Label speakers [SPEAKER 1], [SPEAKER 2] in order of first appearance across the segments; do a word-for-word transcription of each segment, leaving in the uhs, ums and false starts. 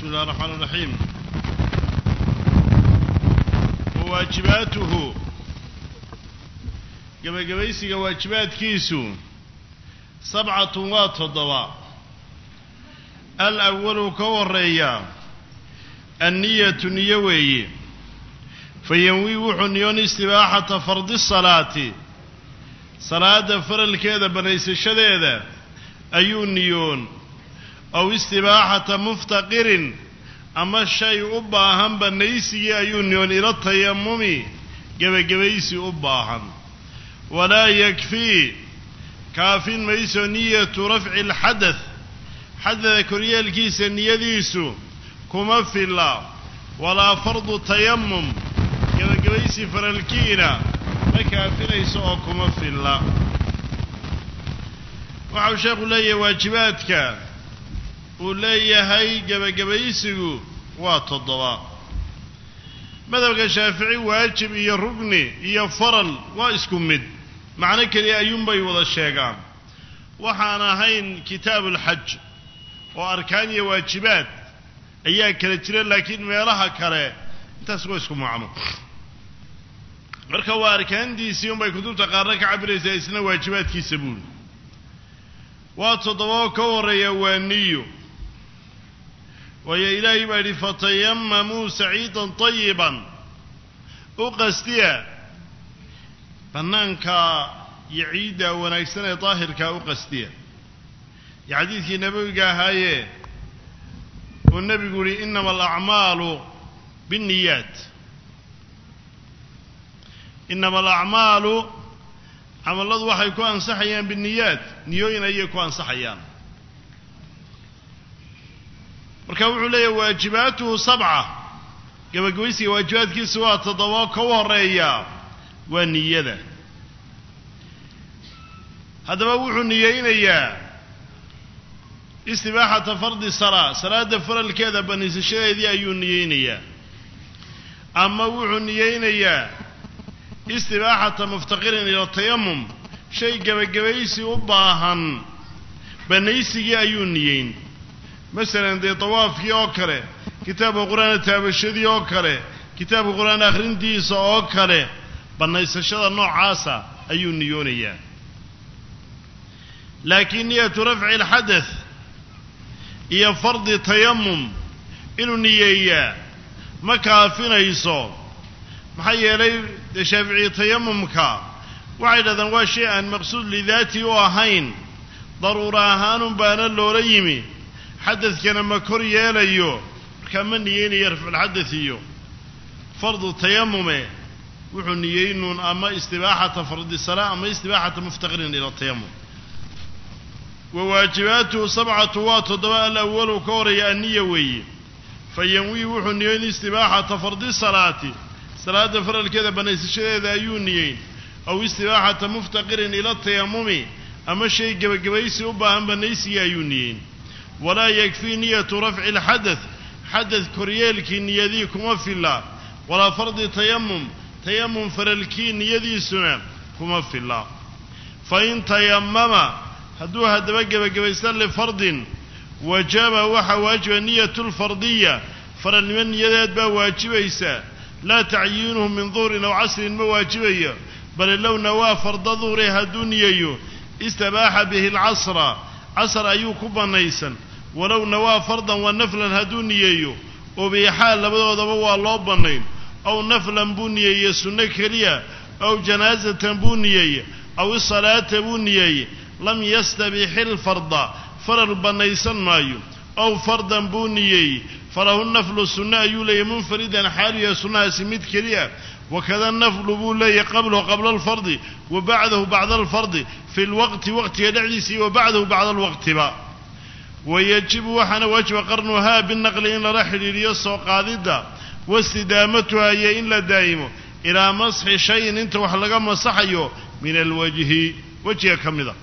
[SPEAKER 1] بسم الله الرحمن الرحيم. وواجباته قبل قبيسي واجبات كيسو سبعة وتضواء. الأول كوريا النية نيوي فينوي وحنيون استباحة فرض الصلاة صلاة فرل كذا بنيس الشديدة أيون نيون أو استباحة مفتقر أما الشيء أباهم بنيسي أيون نيون إلى التيمم قبل قبيسي أباهم ولا يكفي كاف ميس نية رفع الحدث حدث كريال كيس نيديسو كما في الله ولا فرض تيمم قبل قبيسي فرلكينا مكافر يسوء كما في الله. وعو شيخ لي واجباتك ولي هاي قبل قبيسي واتضواء. ماذا شافعي واجب إيا الركن إيا فرل واسكم مد معنى كلي أيوم بي وضا الشيقان وحانا هين كتاب الحج وأركاني واجبات أيها كالترين لكن ميراها كره تسوى اسكم معنا marka waa arkaandiisii un bay kutubta qaarna ka cabiraysaa isna waajibaadkiisa buul waa toddoba ka horeeya waa niyo ويا إلهي بعد فتيمموا سعيدا طيبا أقستيا فنانك يعيد ونكسن طاهر كأقستيا يعديث النبي قال والنبي يقول إنما الأعمال بالنيات إنما الأعمال عمل الله وحي يكون صحيان بالنيات نيوين أي يكون صحيان marka wuxuu leeyahay waajibaatu sab'a gabagabeysi waajibaadkiisa waa toddoba ka horeeya waa niyada hadaba wuxuu niyeynayaa istibaaxata fardi salaa salaada faralkeeda banisashadeedii ayuu niyeynayaa ama wuxuu niyeynayaa istibaaxata muftaqirin ila tayammum shay gabagabeysi u baahan banaysigii ayuu niyeyn مثلا دي طواف يوكره كتاب القرآن تابشدي يوكره كتاب القرآن آخرين ديس يوكره بنيس الشذا نوع عاسى أيون نيونية لكن نية رفع الحدث هي فرض تيمم إنو نية مكافين يسو محيي لي شافعي تيمم كا وعيدا ذنوا شيئا مقصود لذاتي وهين ضرورة هان بان اللوريمي حدث كان مكر ياليو كمن يين يرفع الحدث يو فرض التيمم وحنيين أما استباحة فرض الصلاة أما استباحة مفتقرين إلى التيمم وواجباته سبعة وات دواء الأول كوري النيوي فينوي وحنيين استباحة فرض الصلاة صلاة فرض كذا بنيس الشيء ذا يونيين أو استباحة مفتقرين إلى التيمم أما الشيء جبجبيس أباهم بنيس يونيين ولا يكفي نية رفع الحدث حدث كريالك نيذيكم في الله ولا فرض تيمم تيمم فرلكي نيذي سنة كما في الله فإن تيمم هدوها دبقى بقبيسان لفرض وجاب وحا واجب نية الفرضية فرل من يداد بواجبيسا لا تعيينهم من ظهر أو عصر مواجبية بل لو نوا فرض ظهرها دنيا استباح به العصر عصر أيوك بنيسا ولو نوا فرضا ونفلا هدونييو وبيحال لبدو دبوا الله بنين أو نفلا بنيي سنة كريا أو جنازة بنيي أو الصلاة بنيي لم يستبيح الفرض فرل بنيسا مايو أو فرضا بنيي فله النفل سنة يولي منفردا حاليا سنة سميت كريا وكذا النفل بولي قبله قبل الفرض وبعده بعد الفرض في الوقت وقت يدعيسي وبعده بعد الوقت با ويجب وحنا وجب قرنها بالنقل إن رحل ليصو قاذدة واستدامتها هي إلا دائمه إلى مسح شيء انت وحلقا مسحيه من الوجه وجه كمذا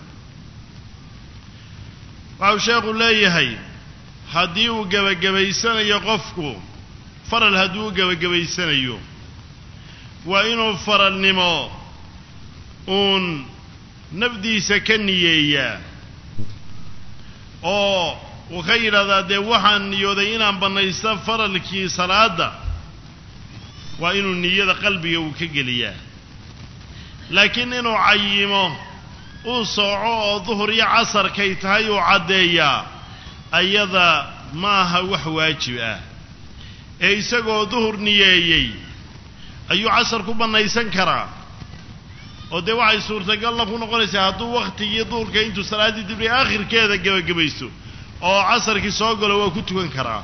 [SPEAKER 1] وعو شيخ الله يهي هديو قبا قبيسان يقفكو فرل هدو قبا قبيسان يو وإنه فرل نمو un nafdiisa ka niyeeyaa oo وخير هذا ده وحن يودينا بنيسا فرلكي صلاة وإنه النية قلبي وكجلية لكن إنه عيمه وصعود ظهري عصر كيتهاي وعديا أيضا ما هو واجبه أي سجوا ظهر نيجي أي عصر كوبنا يسنكره وده وعي صورة الله كنا قلنا هذا وقت يدور كأنتو صلاة دبري آخر كذا جوا جبيسو أو عصر كي ساق لو كنت كنكره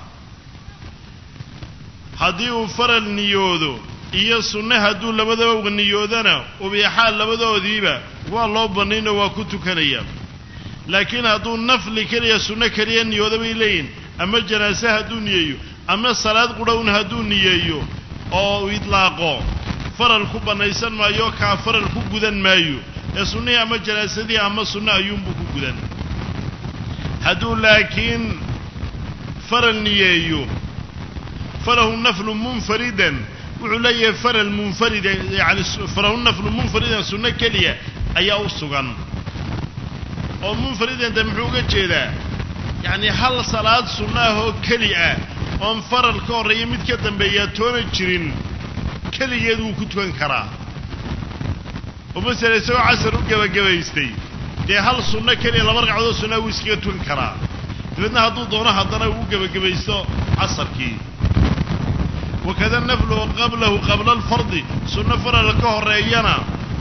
[SPEAKER 1] هذه فرل نيودو إيه سنة هدو لبده ونيودنا وبيحال لبده ذيبه والله بنينا وكنت كنيا لكن هدو النفل كريه سنة كريه نيوده بيلين أما الجنازة هدو نيجيو أما الصلاة قرون هدو نيجيو أو إطلاقه فرل كوبنا يسن ما يو كافرل كوبدن مايو السنة أما الجنازة دي أما السنة يوم بكوبدن هدو لكن فرل نيجيو فله النفل منفردا وعليه فرل منفردا يعني فله النفل منفردا سنة كلية أي أوسقا أو منفردا دمحوقة جيدا يعني هل صلاة سنة كلية أم فرل كور يمد كدن بياتون الجرين كلية دو كتوان كرا ومثلا يسوي عسر وقبا قبا يستي دي هل سنة كلية لمرق عدو سنة ويسكيتون كرا لأنها هدو دونها هدنا وقبا قبا يستو عصر كي وكذا النفل قبله قبل الفرض سنة فرل كهر أينا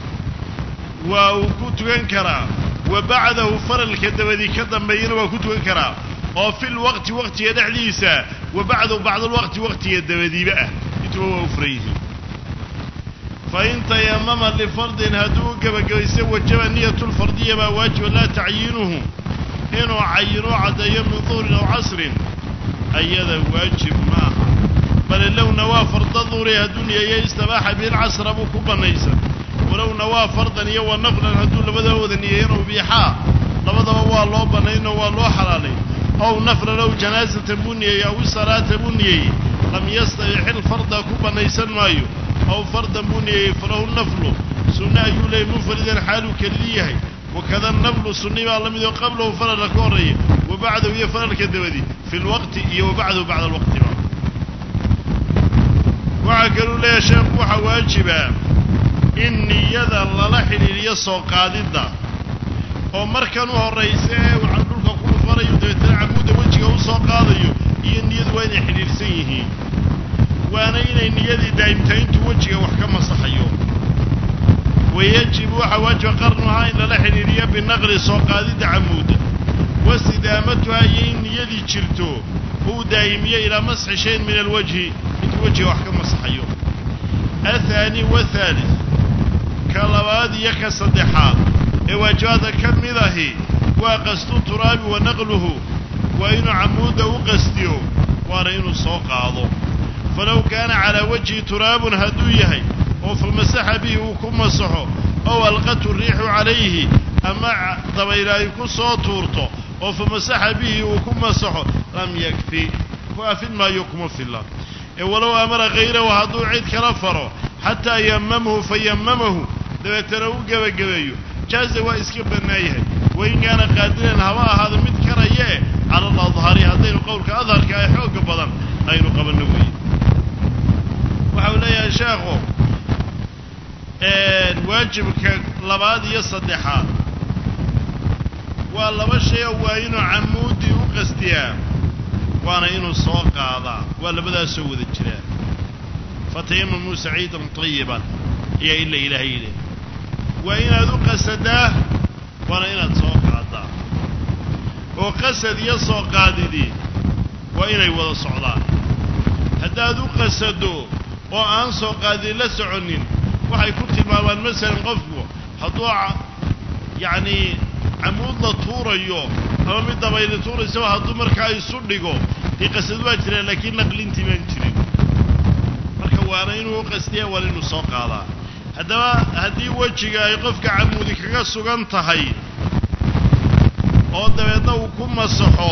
[SPEAKER 1] وكتو ينكرا وبعده فرل كدبدي كدن بينا وكتو ينكرا وفي الوقت وقت يدعليسا وبعده بعد الوقت وقت يدبدي بقى يتوه وفريه فإن تيمم لفرض هدوك بقيسا وجب النية الفردية ما واجب لا تعيينه إنه عينوا عدا يوم ظهر أو عصر أيضا واجب معها بل لو نوى فرض ظهر هدوني يستباح به العصر أبو كوبا نيسا ولو نوى فرضا يوى نفلا هدون لبدا وذن ينو بيحا لبدا هو الله بنينه والله حلالي أو نفل لو جنازة بني أو صلاة بني لم يستبيح الفرض كوبا نيسا مايو أو فرضا بني فله النفل سنة يولي منفردا حاله كليه وكذا النفل سنة لم يدو قبله فرد كوري وبعده يفرد كدبدي في الوقت وبعده بعد الوقت ما وعقلوا لي يا شيخ وحواجبا إني يذا الله لحن ليسو قاددا ومركنوه الرئيسي وعندلك كل فري ودويتنا عمود وجهه وصو قاديو إني يذ وين حرير سيه وانا إني يذي دائمتين توجهه وحكم صحيو ويجب وحواجب قرنها إن لحن ليه بالنقل سو قادد عمود واستدامتها إن يذي جرتو هو دائمية إلى مسح شيء من الوجه يتوجه وحكم صحيو الثاني والثالث كالواد يكصدحات إواجهات كمذه وقصد التراب ونقله وإن عموده وقصده وإن سوق عضو فلو كان على وجه تراب هدويه وفمسح به وكم مسحه أو ألقته الريح عليه أما ضبيلا يكون صوتورته وفمسح به وكم مسحه لم يكفي وفي ما يكم في الله ولو أمر غيره وهدو عيد كرفره حتى يممه فيممه دبتنو قبا قبايو جاز وإسكب النايه وإن كان قادرا هواء هذا مذكريه على الأظهار هذين قولك أظهر كأيحوك بضن أين قبل نوي وحوله يا شيخو الواجب كلباد يصدحا والله بشي وإنه عمودي وقستيا وانا إنه السواق هذا ولا بدأ سوى ذي الجلال فتيمموا سعيدا طيبا هي إلا إلهي إليه وإن ذو قسده وانا إنه السواق هذا وقسد يسوق قاددي وإنه يوضى الصعدان هذا ذو قسده وأن سوق قاددي لسعنين وحي كنت مابان مثلا قفقه هدوع يعني عمود لطورة يوم أما مدى بين طورة سوى هدو مركا يصدقه دي قسد واجرين لكن نقل انتبان جرين مركا وانا إنه قسدية ولا إنه سوق هذا هذا هدي وجهك يقفك عمودك كسوغان تهي oo dabeedna uu ku masaxo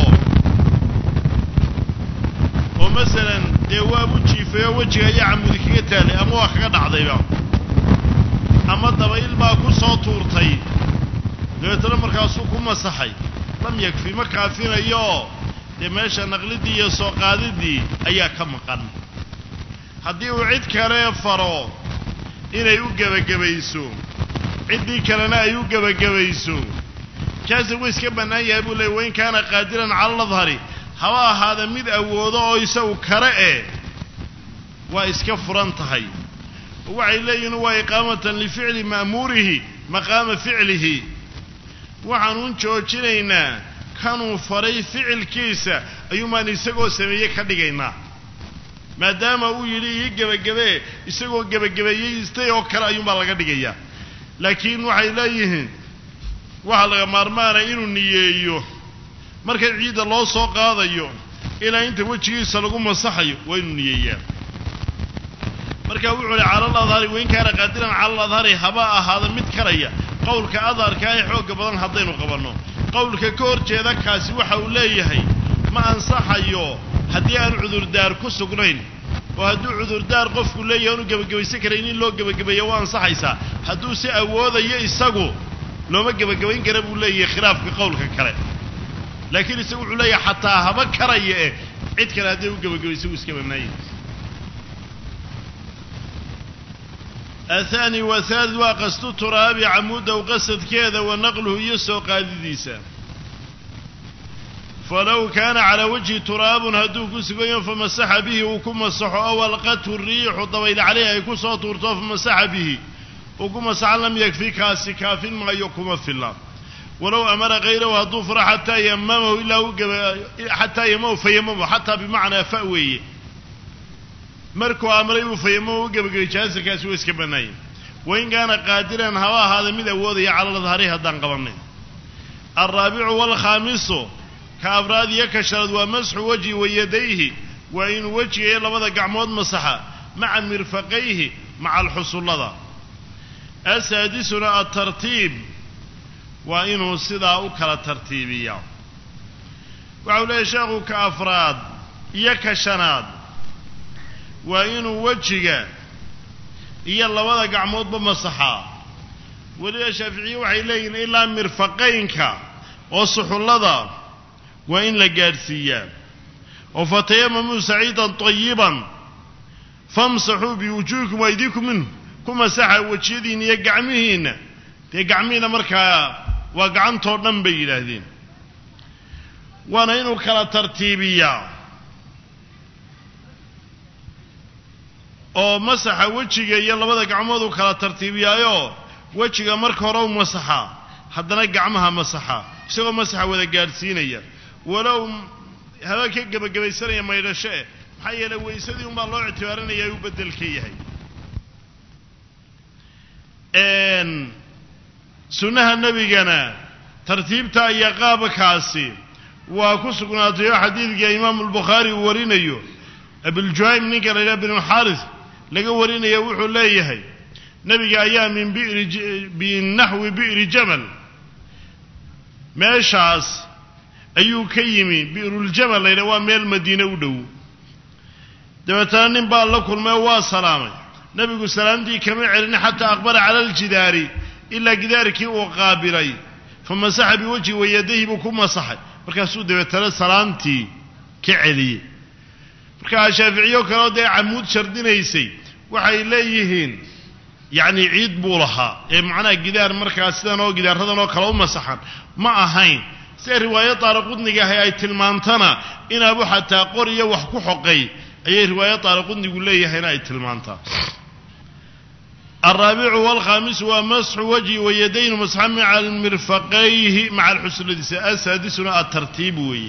[SPEAKER 1] oo مثلا dee waa u jiifay wajiga iyo camudi kaga taalay ama wax kaga dhacdayba ama dabayl baa ku soo tuurtay dabeetana markaas uu ku masaxay lam yakfi ma kaafinayo dee meesha naqlidii iyo soo qaadidii ayaa ka maqan haddii uu cid kale faro inay u gebagabayso ciddii kalena ay u gebagabayso kaasi wuu iska bannaan yahay buu leeyay wain kaana qaadiran cala ladhari haba ahaada mid awoodo oo isagu kale eh waa iska furan tahay waxay leeyihiin waa iqaamatan lificli ma'muurihi maqaama ficlihi waxaan uun joojinaynaa kanuu faray ficilkiisa ayuumaan isagoo sameeye ka dhigaynaa maadaama uu yidhi ii gebagabee isagoo gebagabeeyeystay oo kale ayuunbaa laga dhigayaa laakiin waxay leeyihiin waxaa laga maarmaanaya inuu niyeeyo marka ciidda loo soo qaadayo ilaa inta wejigiisa lagu masaxayo waa inuu niyeeyaa marka wuxuu hi cala aladhari wain kaana qaadiran cala aladhari haba ahaada mid karaya qowlka adharka ee xoogga badan haddaynu qabanno qowlka ka hor jeeda kaasi waxa uu leeyahay ma ansaxayo haddii aan cudurdaar ku sugnayn oo hadduu cudurdaar qofku leeyahay inu gebagabaysan karayn in loo gebagabeeyo waa ansaxaysaa hadduu si awoodayo isagu looma gebagabayn kara buu leeyahay khilaafka qowlka kale laakiin isagu wuxuu leeyahay xataa haba karaya eh cid kale hadday u gebagabaysa wuu iska bannaayay الثاني والثالث وقصد تراب عمود وقصد كذا ونقله يسو قادديسا فلو كان على وجه تراب هدوك سقيا فمسح به وكم مسح أول قته الريح وطويل عليها يكون صوت ورطاف فمسح به وكم مسح لم يكفي كاس كاف ما يكم في الله ولو أمر غيره هدوفر حتى يممه إلا حتى يممه فيممه حتى بمعنى فأوي markuu amray uu faymo u gabagay jaasirkaasi way iska banaayay wayn gaana qaadiran hawa hada mid awoodaya cala ladhari hadan qabanay الرابع والخامس كافراد يكشرد ومسح وجه ويديه وإن وجهه لبدا قعمود مسحا مع مرفقيه مع الحصول لذا السادسنا الترتيب وإنه صدا أكل ترتيبيا وعلى شاغو كأفراد يكشرد وإنه وجهه إيا لبدا قعمود بمسحا ولي الشافعي وحي لين إلا مرفقينك وصحوا لذا وإن لقارسيا وفتيمموا سعيدا طيبا فامسحوا بوجوهكم وأيديكم منه كما سحا وجهدين يقعمهين يقعمين مركا وقعن طورنان بيلاهدين وانا إنو كلا ترتيبيا oo masaxa wajiga iyo labada gacmood uu kala tartiibiyaayo wajiga marka hore uu masaxa haddana gacmaha masaxa isagoo masaxa wada gaarsiinaya walow haba ka gabagabaysanaya maydhasho maxaa yeelay weysadii un baa loo ictibaarinaya uu bedelka yahay een sunnaha nabigana tartiibta iyo qaabkaasi waa ku sugnaatay xadiidka imaam al-Bukhari uu warinayo abul Juhaym ninka la yiraahdo ibn Harith laga warinaya wuxuu leeyahay nabiga ayaa min bi'r bi nahwi bi'r jamal meeshaas ayuu ka yimi bi'rul jamal leeyahay waa meel madiina u dhow dabeetana nin baa la kulmay waa salaamay nabigu salaamtii kama celin hatta aqbara ala al-jidaari illa gidaarkii uu qaabilay famasaha bi wajhi wa yadihi bu kuma sahay markaasuu dabeetana salaamtii ka celiyay marka shaafiiciyo kale oo amuud shardinaysay waxay leeyihiin yaani ciid buu lahaa ee macna gidaar markaas sidan oo gidaaradan oo kala u masaxan ma ahayn si riwaayad taariqudniga ay tilmaantana in abu hataa qoriyo wax ku xoqay ayay riwaayad taariqudnigu leeyahay ay tilmaantaa الرابع والخامس ومسح وجه ويدين مسح مع المرفقيه مع الحسن السادسنا الترتيب وي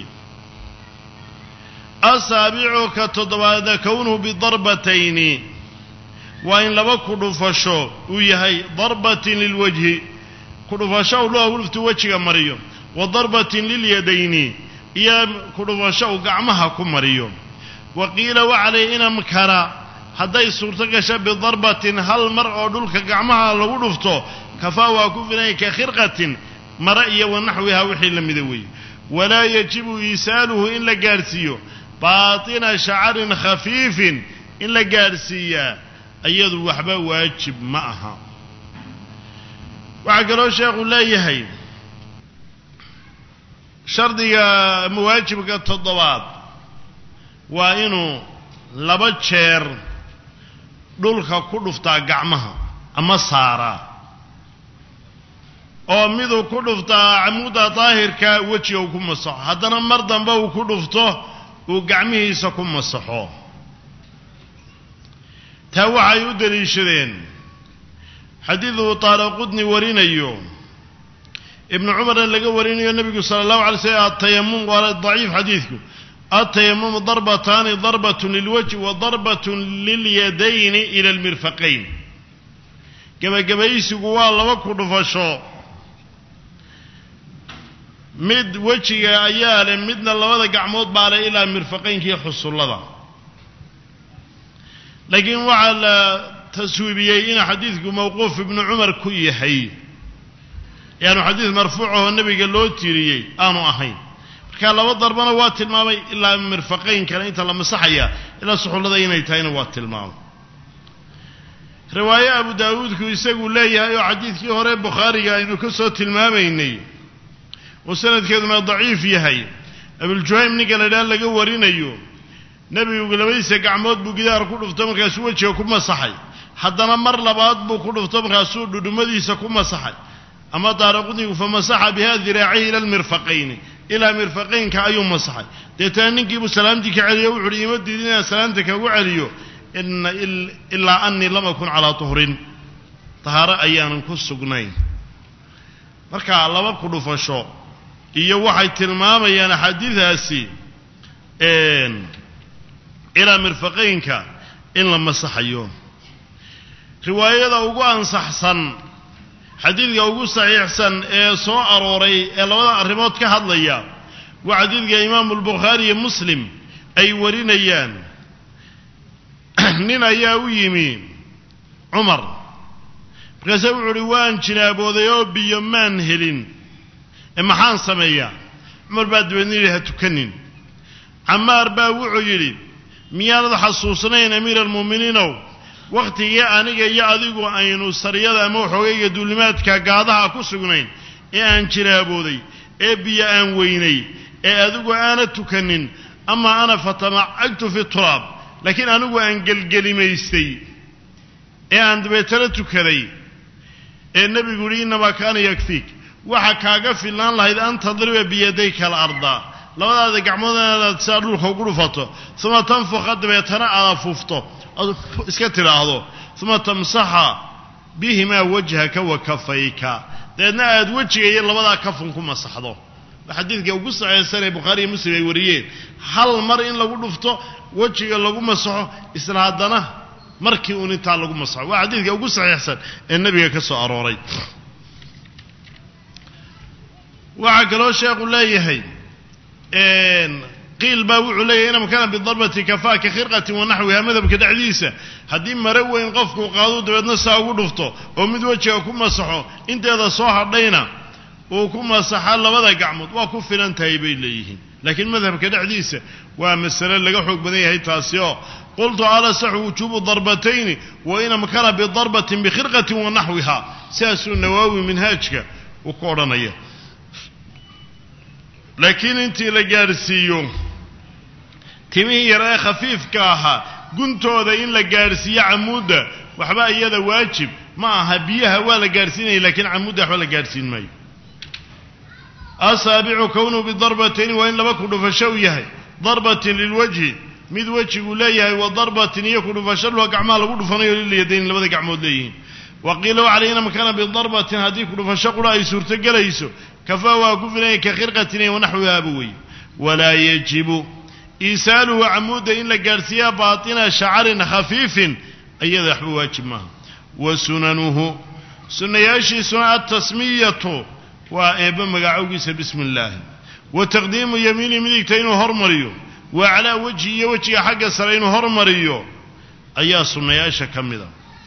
[SPEAKER 1] السابع كتضباد كونه بضربتين وإن لبا كدفشو ويهي ضربة للوجه كدفشو له ولفت وجهك مريم وضربة لليدين يا كدفشو قعمها كمريم وقيل وعلينا مكرا هذا صورتك شب ضربة هل مرء دولك قعمها لو لفتو كفاوا كفني كخرقة مرئية ونحوها وحي لمدوي ولا يجب إيساله إلا قارسيو باطن شعر خفيف إلا قارسية أيضا وحبا واجب معها وعقلوا شيخ الله يهي shardiga muwaajibka toddobaad waa inuu laba jeer dhulka ku dhuftaa gacmaha ama saaraa oo miduu ku dhuftaa camuuda daahirka wejiga uu ku masaxo haddana mar dambe uu ku dhufto uu gacmihiisa ku masaxo taa waxay u daliishadeen xadiiduu Taariqudni warinayo ibn Umar laga warinayo nabigu sallallahu alayhi wasallam at-tayammum waa dhaif xadiidku at-tayammum darbatan darbatun lilwajhi wa darbatun lilyadayn ila almirfaqayn gabagabaysigu waa laba ku dhufasho mid wajiga ayaa leh midna labada gacmood baa leh ilaa mirfaqaynkii xusullada laakiin waxa la taswiibiyay in xadiidku mawquuf ibn Umar ku yahay yaanu xadiid marfuuc oo nabiga loo tiiriyay aanu ahayn marka laba darbana waa tilmaamay ilaa mirfaqaynka inta la masaxaya ilaa suxullada inay tahayna waa tilmaamay riwaaya Abu Daawud ku isagu leeyahay oo xadiidkii hore Bukhariga aynu ka soo tilmaamaynay وسندكنا ضعيف يحي ابو الجهيم نقل laga warinayo nabigu labadiisa gacmood buu gidaar ku dhuftay markaas wajiga ku masaxay haddana mar labaad buu ku dhuftay markaas uu dhudhumadiisa ku masaxay ama Taariqudni fa masaxa biha dhiraa'ihi ila almirfaqayn ila mirfaqaynka ayuu masaxay deetaninkii buu salaamtii ka celiyo wuxuu yimaadina salaamta ka ugu celiyo in illa anni lam akun ala tuhrin tahara ayaan ku sugnayn marka laba ku dhufasho iyo waxay tilmaamayaan xadiidaasi een ila mirfaqaynka in la masaxayo riwaayada ugu ansaxsan xadiidka ugu saxiixsan ee soo arooray ee labada arrimood ka hadlaya waa xadiidka Imaam al-Bukhari iyo Muslim ay warinayaan nin ayaa u yimi Umar markaas wuxuu yiri waan jinaabooday oo biyo maan helin maxaan sameeyaa Umar baa dawladnii ha tukanin Ammar baa wuxuu yiri miyaanad xasuusnayn amiir al-muuminiin waqtigii aniga iyo adigu aynu sariyada ama xoogayga duulimaadka gaadaha ku sugnayn ee aan jiraabooday ee biyo aan weynay ee adigu aana tukanin ama ana fatama'tu fi turab laakiin anigu aan galgalimaystay ee aan dabeetana tukaday ee nabigu yiri inma kaana yakfik waxa kaaga filan lahayd an tadriba biyadayka al-arda labadaada gacmoodana saa dhulka ugu dhufato uma tanfuqa dabeetana aad fufto iska tiraahdo uma tamsaha bihima wajhaka wa kafayka deedna aad wajiga iyo labada kafun ku masaxdo xadiidka ugu saxiixsan ee Bukhari iyo Muslim ay wariyeen hal mar in lagu dhufto wajiga lagu masaxo isla hadana markii uu inta lagu masaxo waa xadiidka ugu saxiixsan ee nabiga ka soo arooray waxa kaloo sheekhu leeyahay een qiil baa wuxuu leeyahay inama kana bidarbati kafaaka khirqati wa nahwiha madhabka dhacdiisa hadii mare weyn qofku qaado dabeedna saa ugu dhufto oo mid wajiga ku masaxo inteeda soo hadhayna oo ku masaxa labada gacmood waa ku filan tahay bay leeyihiin laakiin madhabka dhacdiisa waa mas'ala laga xoog badan yahay taasi oo qultu ala sahu wujubu darbatayn wa inama kana bidarbatin bi khirqatin wa nahwiha saasu nawawi minhajka u qoranaya laakiin intii la gaarsiiyo timihii yar ee khafiifka ahaa guntooda in la gaarsiiyo camuuda waxba iyada waajib ma aha biyaha waa la gaarsiinay laakiin camuuda waxba la gaarsiin maayo asaabicu kawnu bidarbatayn wa in laba ku dhufasho yahay darbatin lilwajhi mid wajigu leeyahay wa darbatin iyo ku dhufasho loo gacmaha lagu dhufanayo liliyadayn labada gacmood leeyihiin وقيل علينا مكان بالضربة هذيك فشقوا أي سورة جليسو كفاوا كفنا كخرقة ونحوها أبوي ولا يجب إيساله عمود إلا جارسيا باطنا شعر خفيف أي ذا واجب معه وسننه سنياشي سنة التسمية وإبن مقعوقس بسم الله وتقديم يمين منك تينو هرمريو وعلى وجهي وجهي حق سرين هرمريو أي سنياشا كمدا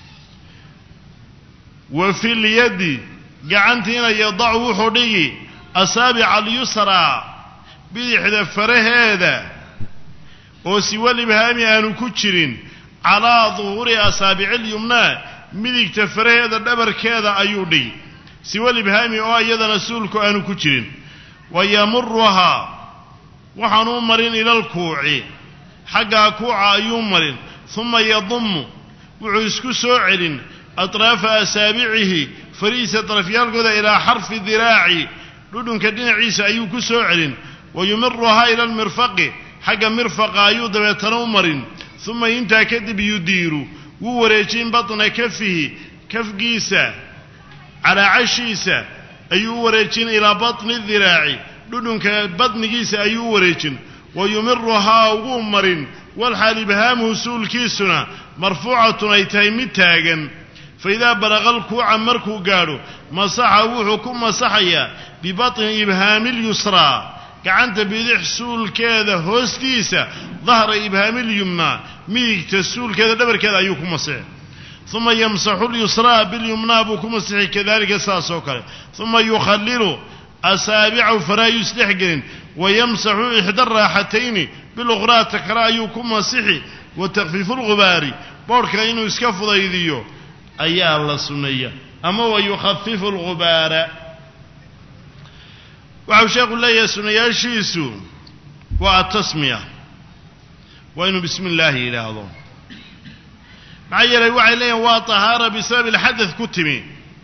[SPEAKER 1] وفي اليد قعنتنا يضعه حدي أصابع اليسرى بإحدى فره هذا وسوى الإبهام أن كتشرين على ظهور أصابع اليمنى ملك تفره هذا الدبر كذا أيودي سوى الإبهام أو أيضا نسولك أن كتشرين wayamurruhaa waxaanuu marin ila alkuuci xaggaa kuuca ayuu marin uma yadummu wuxuu isku soo celin atraafa asaabicihi fariisa darafyaalkooda ilaa xarfi diraaci dhudhunka dhinaciisa ayuu ku soo celin wayumiruhaa ila almirfaqi xagga mirfaqa ayuu dabeetana u marin uma intaa kadib yudiiru wuu wareejin batna kafihi kafgiisa calaacashiisa ayuu u wareejin ilaa batni diraaci dhudhunka badnigiisa ayuu u wareejin wayumiruhaa ugu marin walxaal ibhaamuhu suulkiisuna marfuucatun ay tahay mid taagan faidaa balaqa alkuuca markuu gaadho masaxa wuxuu ku masaxayaa bibatni ibhaami lyusraa gacanta bidix suulkeeda hoostiisa dahra ibhaami lyumnaa midigta suulkeeda dhabarkeeda ayuu ku masixi uma yamsaxu lyusraa bilyumnaa buu ku masixi kadalika saas oo kale uma yukhallilu asaabicahu faraayu isdhexgelin wayamsaxu ixda raaxatayni biluqraata kale ayuu ku masixi wa takfiifu lgubaari boodhka inuu iska fudaydiyo ayaa la sunneeya ama wa yukhafifu lgubaara waxau sheekhu leeyahay sunnayaashiisu waa atasmiya waa inuu bismi illaahi yidhaahdo maxaa yeelay waxay leeyihin waa tahaara bisabab ilxadad ku timi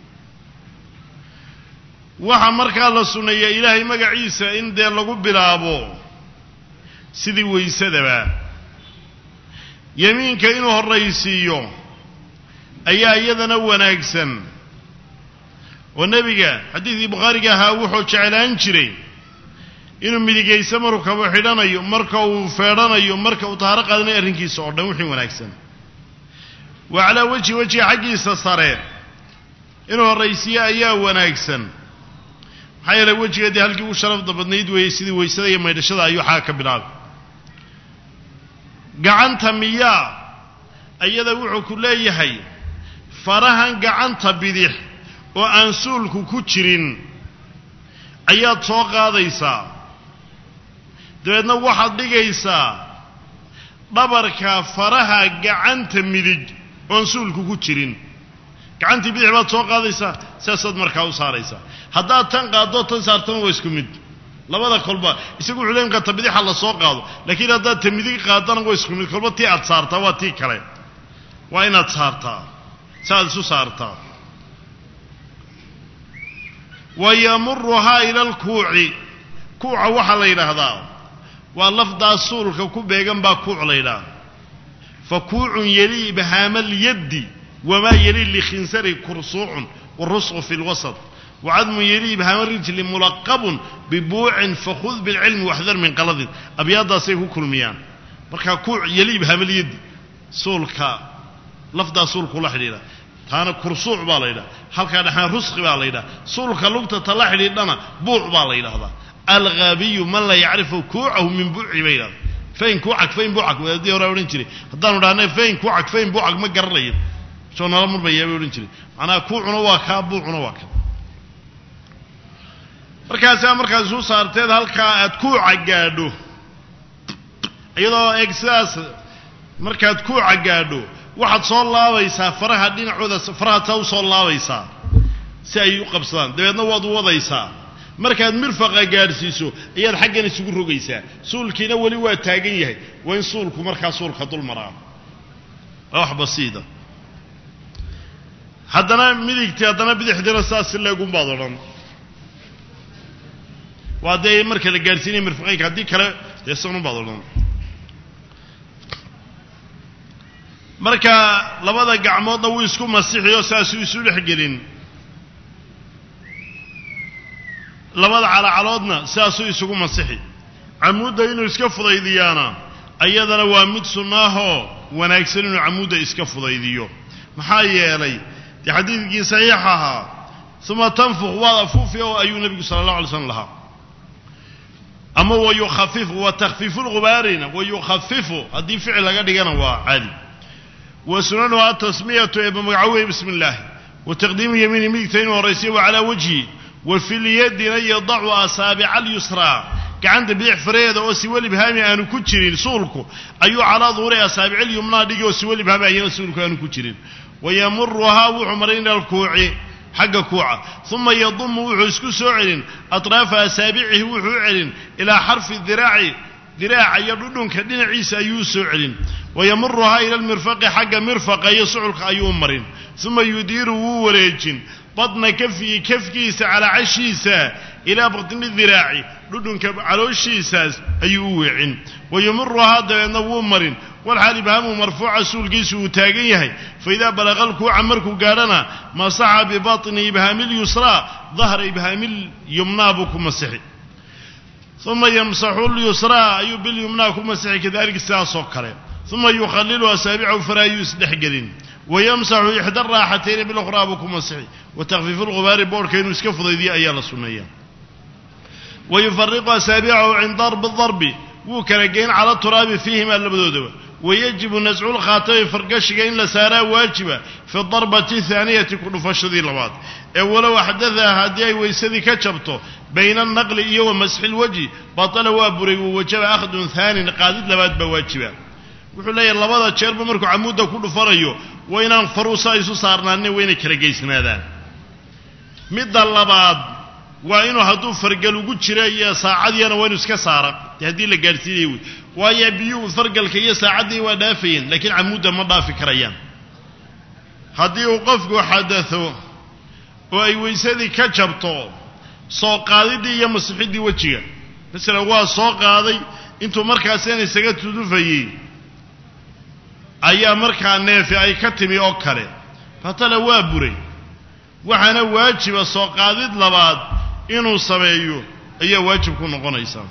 [SPEAKER 1] waxa markaa la sunneeya ilaahay magaciisa in dee lagu bilaabo sidii waysadaba yamiinka inuu horraysiiyo ayaa iyadana wanaagsan oo nebiga xadiidkii bukhaariga ahaa wuxuu jeclaan jiray inuu midigayso markuu kabo xidhanayo marka uu feedhanayo marka uu tahaaro qaadanayo arrinkiisa oo dhan wixii wanaagsan wa calaa wejhi wejiga xaggiisa sare inuu horraysiiyo ayaa wanaagsan maxaa yeelay wejigeedii halkii u sharafda badnayd weeyey sidii waysada iyo maydhashada ayuu xaga ka bilaabay gacanta miyaa ayada wuxuu ku leeyahay farahan gacanta bidix oo aan suulku ku jirin ayaad soo qaadaysaa dabeedna waxaad dhigaysaa dhabarka faraha gacanta midig oon suulku ku jirin gacantii bidix baad soo qaadaysaa saasaad markaa u saaraysaa haddaad tan qaaddo tan saartana waa isku mid labada kolba isagu wuxuu leeyahay markaa ta bidixa la soo qaado laakiin haddaad ta midig qaadana waa isku mid kolba tii aad saartaa waa tii kale waa inaad saartaa saaad isu saartaa wayamuruhaa ila alkuuci kuuca waxaa la yidhaahdaa waa lafdaa suulka ku beegan baa kuuc la yidhaahda fa kuucun yelii ibhaama alyaddi wamaa yelii likhinsari kursuucun warusqu fi lwasط wacadmun yelii ibhaama rijli mulaqabun bibuucin fakhud bilcilmi waxdar min qaladin abyaadaasay ku kulmiyaan markaa kuuc yelii ibhaama alyaddi suulka lafdaa suulku la xidhiidha taana kursuuc baa la yidhaha halkaa dhexna rusqi baa la yidhaha suulka lugta ta la xidhiidhana buuc baa la yidhahdaa alghaabiyu man laa yacrifu kuucahu min buuci bay yidhahda fayn kuucag fayn buucag wadaadii horaa odhan jiray haddaanu dhahnay fayn kuucag fayn buucag ma garanayo soo nala murmayaa bay odhan jiray macnaha kuucuna waa kaa buucuna waa ka markaasaa markaad isu saarteed halkaa aad kuuca gaadho iyadoo eeg sidaas markaad kuuca gaadho waxaad soo laabaysaa faraha dhinacooda faraha taa u soo laabaysaa si ay u qabsadaan dabeedna waad u wadaysaa markaad mirfaqa gaadhsiiso ayaad xaggan isugu rogaysaa suulkiina weli waa taagan yahay waa in suulku markaa suulka dul maraa waa wax basiida haddana midigtii haddana bidixdina saas si leegunbaad odhan waa dee marka la gaadhsiinaya mirfaqaynka haddii kale dee sanunbaad odhan marka labada gacmoodna wuu isku masixiyoo saasuu isu dhexgelin labada calacaloodna sidaasuu isugu masixi camuudda inuu iska fudaydiyaana ayadana waa mid sunnaahoo wanaagsan inuu camuudda iska fudaydiyo maxaa yeelay dee xadiidkii saxiix ahaa uma tanfukh waad afuufi oo ayuu nebigu sala allahu alay slam lahaa ama wa yukhafifu wa takhfiifu lgubaarina wa yukhafifu haddii ficil laga dhigana waa caadi wa sunanuha atasmiyatu eeba magacaweeye bismi illaahi wa taqdiimu yamiini midigta inuu horraysiyo wa calaa wajhi wa fi lyadina yadacu asaabica alyusraa gacanta bidix faraheeda oo siwal ibhaami aanu ku jirin suulku ayuu calaa duhuri asaabici lyumnaa dhigi oo siwal ibhaami ayana suulku aanu ku jirin wayamuruhaa wuxuu maray ila alkuuci حق كوعة ثم يضم وحسكو سعر أطراف أسابعه وحعر إلى حرف الذراع ذراع يردون كدين عيسى يوسعر ويمرها إلى المرفق حق مرفق يسعر أيومر ثم يدير وريج بطن كفي كفكيس على عشيسة إلى بطن الذراع ردون علوشيساس أيوعن ويمر هذا ينومر والحال بهم مرفوع سول قيس وتاقيه فإذا بلغ الكوع مركو قالنا ما صح بباطن إبهام اليسرى ظهر إبهام اليمنى بكم مسحي ثم يمسح اليسرى أي باليمنى بكم مسحي كذلك ساسوكره ثم يخلل أسابعه فرايوس دحقرين ويمسح إحدى الراحتين بالأخرى بكم مسحي وتخفيف الغبار بور كينو اسكفض ذي أيال السنية ويفرق أسابعه عند ضرب الضرب وكرجين على التراب فيهما اللبدودة ويجب نزع الخاتم فرقشين لسارا واجبة في الضربة الثانية كل فشذي لبعض ولو أحدثها هدي ويسذي كشبته بين النقل إيه ومسح الوجه بطل وابري ووجب أخذ ثاني قادد لبعض بواجبة وحلي اللبضة شرب مركو عمودة كل فريو وين فروسا يسو صارنا وين كرجيس هذا مد اللبض وإنه هدو فرقل وجود شراء ساعدي أنا وين اسك صار هذه اللي قارسيني ويا بيو فرقل كي ساعدي ودافين لكن عموده ما ضاف كريان هذه وقف حدثه وأي ويسدي كشبته ساق هذه يا مسحدي وجهه مثلا هو ساق هذه أنتم مركزين سجت تدفعي أي مركز نافع أي كتمي أكره فتلا وابري وحنا واجب ساق هذه لبعض إنه سبيو أي واجب كون قنيسا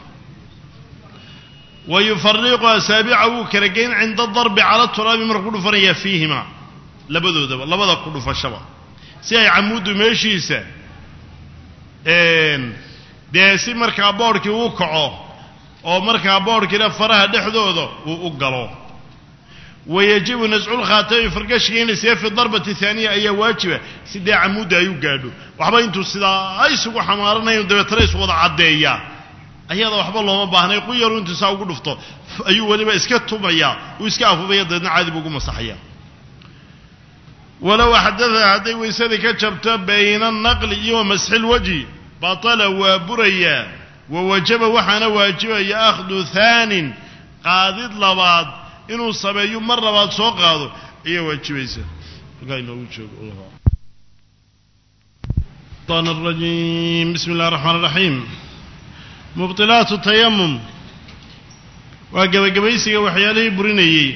[SPEAKER 1] ويفرق أسابعه كرجين عند الضرب على التراب مركون فريا فيهما لبدو دب لبدا كل فشبا سي عمود ماشي سا ان داسي marka boorki uu kaco oo marka boorkina faraha dhexdooda uu u galo ويجب نزع الخاتم فرقشين سي في الضربة الثانية أي واجبة سيدي عمود أيو قادو وحبا انتو سيدا أي سوق حمارنا يدبتريس وضع عدية أي هذا وحبا الله ما باهنا يقويروا انتو ساوقوا دفتو أيو ولما اسكتوا بيا واسكافوا بيا دادنا عادي بقوا مساحيا ولو حدثها هذي ويسادي كتشبت بين النقل ومسح الوجه بطل وبريا ووجب وحنا واجبا يأخذ ثان قادد لبعض إنه صبي مرة بعد سوق هذا إيه وجبيسه قايل وجه الله الشيطان الرجيم بسم الله الرحمن الرحيم مبطلات التيمم وجبيسه وحياله بريني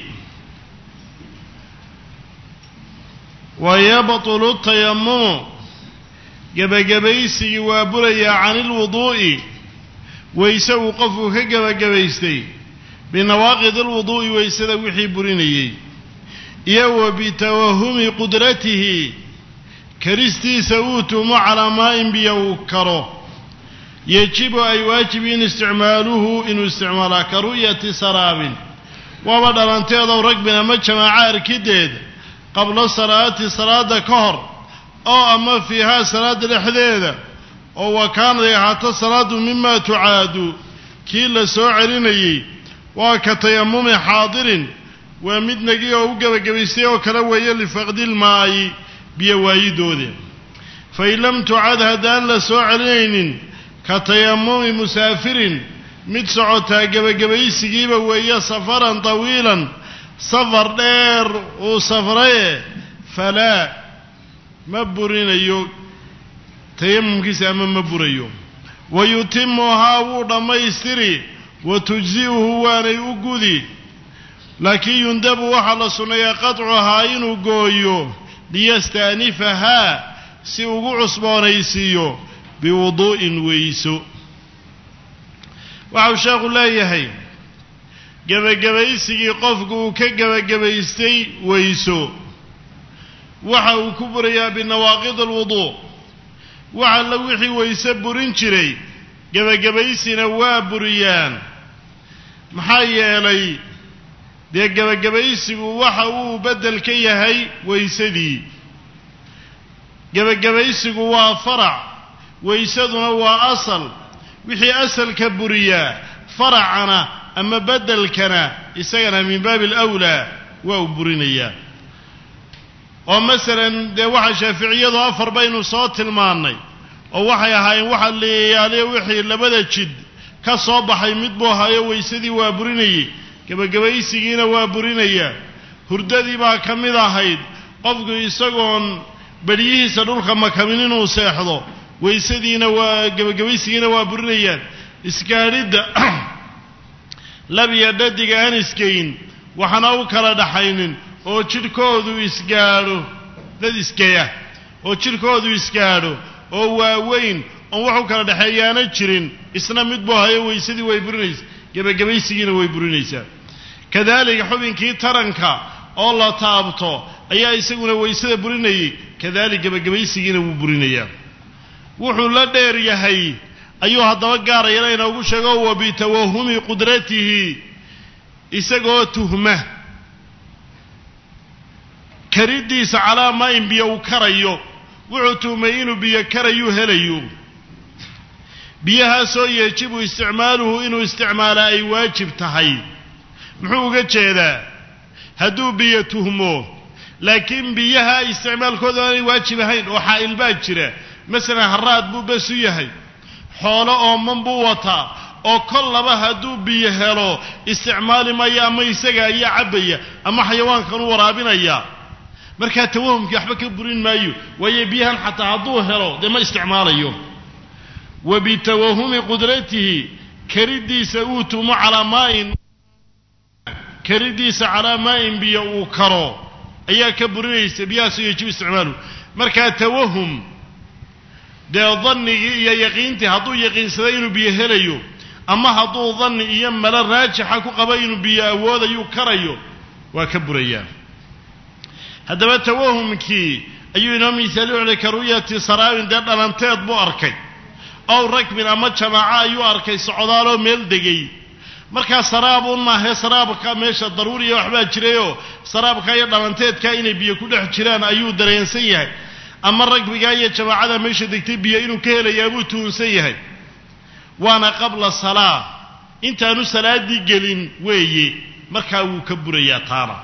[SPEAKER 1] ويبطل التيمم جبيسه وبريا عن الوضوء ويسوي قفه جبيسته بنواقض الوضوء ويسد وحي برينيي يو بتوهم قدرته كريستي سوته مع ماء بيوكره يجب أي واجب استعماله إن استعمال كرؤية سراب وبدل أن تيضا ركبنا مجمع عاركديد قبل الصلاة صلاة كهر أو أما فيها صلاة الحديدة أو كان يحتى الصلاة مما تعاد كيل سوعرينيي وكتيمم حاضر ومدنجي او غبغبيسي او كلا ويه لفقد الماء بيوايدود فإن لم تعد هدان لسوعرين كتيمم مسافر مد سعوتا غبغبيسي ويه سفرا طويلا سفر دير وسفريه فلا مبرين يو تيمم كيسا مبريو ويتمها ودميستري وتجزئه وانا يقودي لكن يندب وحل سنيا قطعها إنه قويو ليستانفها سيوغو عصبانيسيو بوضوء ويسو وحو شاق الله يهي قبا قبايسي قفقو كقبا قبايستي ويسو وحو كبريا بنواقض الوضوء وحل وحي ويسبرين شري قبا قبايسي نوابريان maxaa yeelay dee gabagabaysigu waxa uu bedel ka yahay weysadii gabagabaysigu waa farac weysaduna waa asal wixii asalka buriya faracana ama bedelkana isagana min baabil awla waa u burinaya oo masalan dee waxa shaaficiyadu afar baynu soo tilmaannay oo waxay ahaayeen waxa leeyahay wixii labada jid ka soo baxay mid buu hayo weysadii waa burinayay gabagabaysigiina waa burinaya hurdadii baa ka mid ahayd qofku isagoon bariyihiisa dhulka makamin inuu seexdo weysadiina waa gabagabaysigiina waa burinayaan isgaadhidda labiya dhadiga aan isgeyn waxana u kala dhaxaynin oo jidhkoodu isgaadho dad isgeeya oo jidhkoodu isgaadho oo waaweyn oon wax u kala dhaxeeyaana jirin isna mid buu hayo weysadii way burinaysaa gabagabaysigiina way burinaysaa kadaalika xubinkii taranka oo la taabto ayaa isaguna weysada burinayay kadaalika gabagabaysigiina wuu burinayaa wuxuu la dheer yahay ayuu haddaba gaarayana inoogu sheego wa bitawahumi qudratihi isagoo tuhma karidiisa calaa maa in biyo uu karayo wuxuu tuhmay inuu biyo karayuu helayo biyahaasoo yeejibu isticmaaluhu inuu isticmaala ay waajib tahay muxuu uga jeedaa hadduu biyo tuhmo laakiin biyaha isticmaalkooda aanay waajib ahayn oo xaa'il baa jira masalan haraad buu bas u yahay xoolo ooman buu wataa oo kol laba hadduu biyo helo isticmaali maya ama isaga ayaa cabbaya ama xayawaankan u waraabinaya markaa tawahumkii waxba ka burin maayo waayo biyahan xataa hadduu helo dee ma isticmaalayo wa bitawahumi qudratihi karidiisa uu tumo calaa maa'in karidiisa calaa maa'in biyo uu karo ayaa ka burinaysa biyahaasoo yajibu isticmaalu markaa tawahum dee dannigii iyo yaqiintii hadduu yaqiinsaday inuu biyo helayo ama hadduu danni iyo malo raajixa ku qaba inuu biyo awoodayuu karayo waa ka burayaa haddaba tawahumkii ayuu inoo miisaali wuxuuhi ka ru'yati saraabin dee dhalanteed buu arkay ow rakbin ama jamaaco ayuu arkay socdaaloo meel degay markaa saraabuun maahe saraabka meesha daruuriya waxbaa jirayoo saraabka iyo dhalanteedka inay biyo ku dhex jiraan ayuu dareensan yahay ama ragbigaa iyo jamaacada meesha degtay biyo inuu ka helayaa buu tuhunsan yahay waana qabla salaa intaanu salaadii gelin weeye markaa wuu ka burayaa taana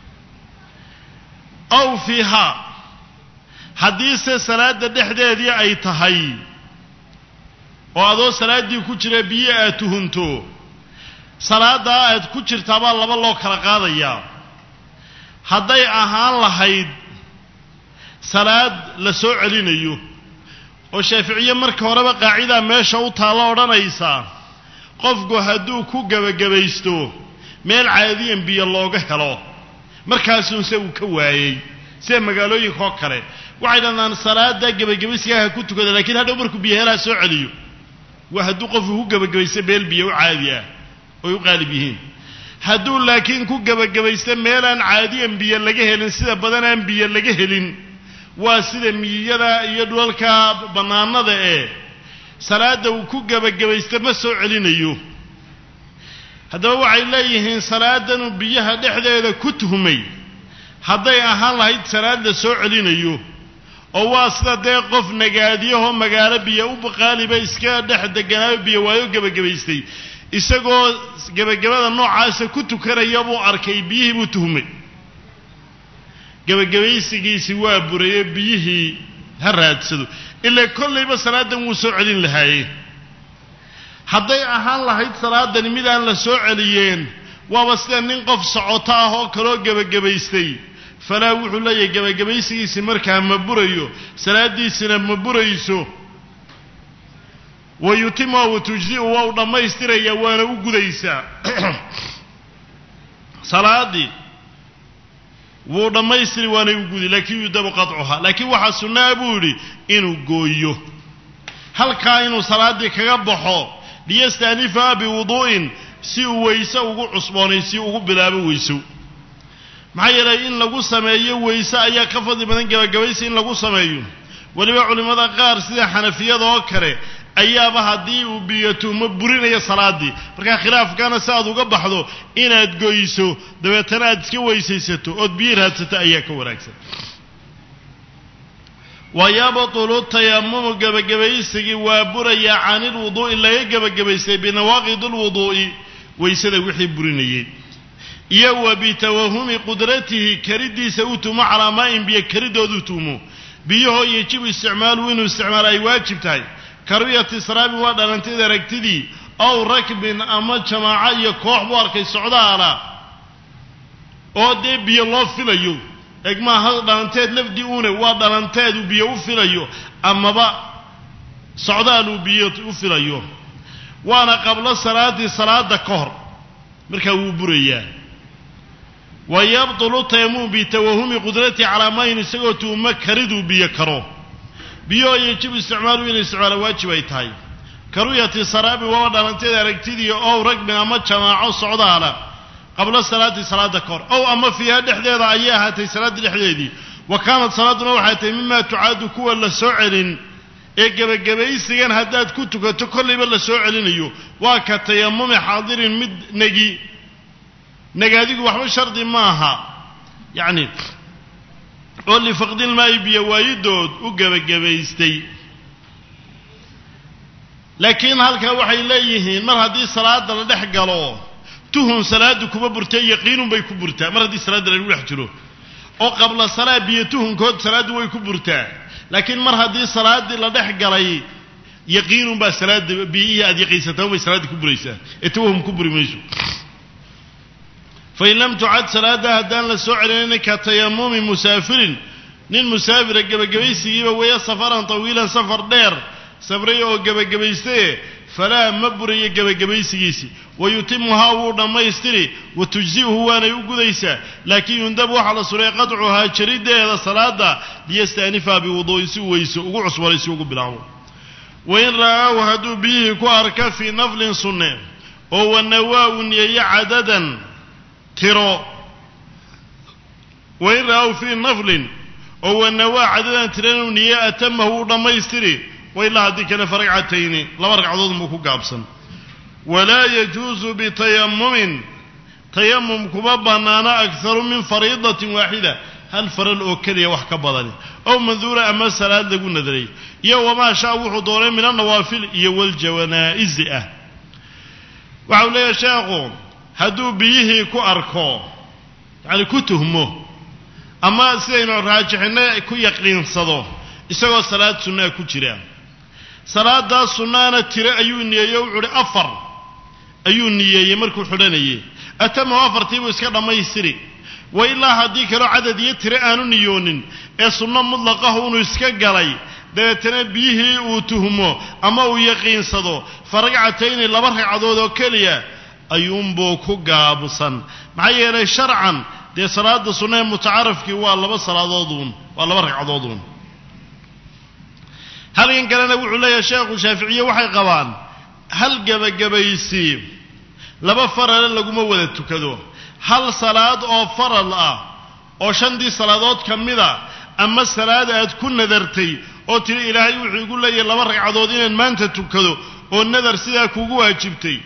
[SPEAKER 1] aw fiihaa haddiise salaada dhexdeedii ay tahay oo adoo salaaddii ku jira biyo aad tuhunto salaaddaa aad ku jirtaabaa laba loo kala qaadayaa hadday ahaan lahayd salaad la soo celinayo oo shaaficiye marka horeba qaacidaa meesha u taalla odhanaysaa qofku hadduu ku gebagabaysto meel caadiyan biyo looga helo markaasuunse uu ka waayey sida magaalooyinka oo kale waxay dhahdaan salaada gebagabaysigaha ku tukada laakiin hadhow markuu biyo helaa soo celiyo waa hadduu qofku ku gebagabaysto meel biyo u caadi ah oy u qaalib yihiin hadduu laakiin ku gebagabaysto meelaan caadiyan biyo laga helin sida badan aan biyo laga helin waa sida miyiyada iyo dhulalka bannaanada ee salaada uu ku gebagabaysto ma soo celinayo haddaba waxay leeyihiin salaadanuu biyaha dhexdeeda ku tuhmay hadday ahaan lahayd salaad la soo celinayo oo waa sida dee qof nagaadiyahoo magaalo biyo u qaaliba iska dhex deganaayo biyo waayo gebagabaystay isagoo gebagabada noocaasa ku tukanaya buu arkay biyihii buu tuhmay gebagabaysigiisi waa buraye biyihii ha raadsado ilaa kollayba salaadan wuu soo celin lahaaye hadday ahaan lahayd salaadani midaan la soo celiyeen waaba sida nin qof socoto ah oo kaloo gebagabaystay falaa wuxuu leeyahay gebagabaysigiisi markaa ma burayo salaadiisina ma burayso wayutimu wa tujzi'u waa u dhammaystiraya waana u gudaysaa salaadii wuu dhammaystiri waanay u gudi laakiin yudabu qadcuhaa laakiin waxaa sunnaa buu yidhi inuu gooyo halkaa inuu salaaddii kaga baxo liyastaanifaha biwuduu'in si uu weyse ugu cusboonay si ugu bilaabo weyso maxaa yeelay in lagu sameeyo weyse ayaa ka fadli badan gebagabaysi in lagu sameeyo weliba culimmada qaar sida xanafiyada oo kale ayaaba haddii uu biyo tuhmo burinayo salaaddii markaa khilaafkaana si aad uga baxdo inaad goyso dabeetana aad iska weysaysato ood biyo raadsato ayaa ka wanaagsan wayabtulu tayamumu gebagabaysigii waa burayaa canilwuduu'i laga gebagabaystay binawaaqid lwuduu'i weysada wixii burinayay يو بتوهم قدرته كردي سوتم على ماء بيكردو تومو بيهو يجب استعمال وينو استعمال أي واجب تاي كروية السراب وانا انت دركتدي أو ركب أما جماعة يكوح باركي السعودة oo de biyo loo filayo egma hal dhaanteed lafdi uuna waa dhaanteed u biyo u filayo amaba socdaal u biyo u filayo waana qabla salaadi salaada kahor marka uu burayaa wayabtulu tayamum bi tawahumi qudrati ala ma insago tuuma karidu biyo karo biyo yajibu isticmaalu in isticmaal waajib ay tahay karuyati sarabi waa dhaanteed aragtidii oo rag min ama jamaaco socdaala قبل الصلاة صلاة كور أو أما فيها دحديدة أيها تي صلاة دحديدي وكانت صلاة نوحة مما تعاد كوى لسعر إيقب الجبيسيان هداد كتك تكلب لسعر نيو وكتيمم حاضر مد نجي نجاديك وحب شرط ماها يعني قول لي فقد الماء بيوايدود وقب الجبيستي لكن هلك وحي ليه مر هذه صلاة لدح قالوه تهم صلاة كوبا برتا يقين بي كبرتا مرة دي صلاة للولا حجرو أو قبل صلاة بيتهم كود صلاة وي كبرتا لكن مرة دي صلاة لدح قلي يقين با صلاة بيئة دي قيستهم بي صلاة كبريسة اتوهم كبري ميشو فإن لم تعد صلاة هدان لسعر إنك تيمم مسافر نين مسافر قبل قبيسي يبا ويا سفرا طويلا سفر دير سفرية قبل قبيسي فلا مبري قبل قبيسي ويتمها ورما يستري وتجزيه وانا يقديسا لكن يندب على سورة قطعها شريد هذا صلاة ليستأنفها بوضوء سويس وقعص وليس يقول بالعمل وإن رأوا هدو به كوارك في نفل سنة هو النواء نيي عددا ترى وإن رأوا في نفل هو النواء عددا ترى نيي أتمه ورما يستري وإلا هذه كان فرقعتين لا فرق عضوض مكو قابسا ولا يجوز بتيمم تيمم كبابنا أكثر من فريضة واحدة هل فرل أوكلية وحكا بضاني أو منذورة أما السلاة لقول ندري يو ما شاء حضورين من النوافل يو الجوانائز أه وحولي شاقو هدو بيه كو أركو يعني كو تهمو أما سينو الراجحين كو يقلين صدو إساقو الصلاة سنة كو جريان صلاة دا سنة ترى أيو نية يوعد أفر أيو نية يمركو حلانية أتم أفر تيبو إسكاد ما يسري وإلا هديك لو عدد يترى آنو نيونين السنة مطلقه ونو إسكاد قلي داتنا بيه وتهمو أما ويقين صدو فرقعتين لبرح عدودو كليا أيوم بوكو قابصا معايا شرعا دي صلاة دا سنة متعارف كي والله بس صلاة دون والله برح عدودون هل ينقلنا وحولا يا شيخ وشافعية وحي قوان هل قبا قبا يسيب لبا فرل لقو مولدتو كدو هل صلاة أو فرل أو شندي صلاة كمدا أما الصلاة أتكون نذرتي أو تري إلهي وحي يقول لي لبا رقعدودين ما أنت تكدو أو النذر سيدا كوكوها جبتي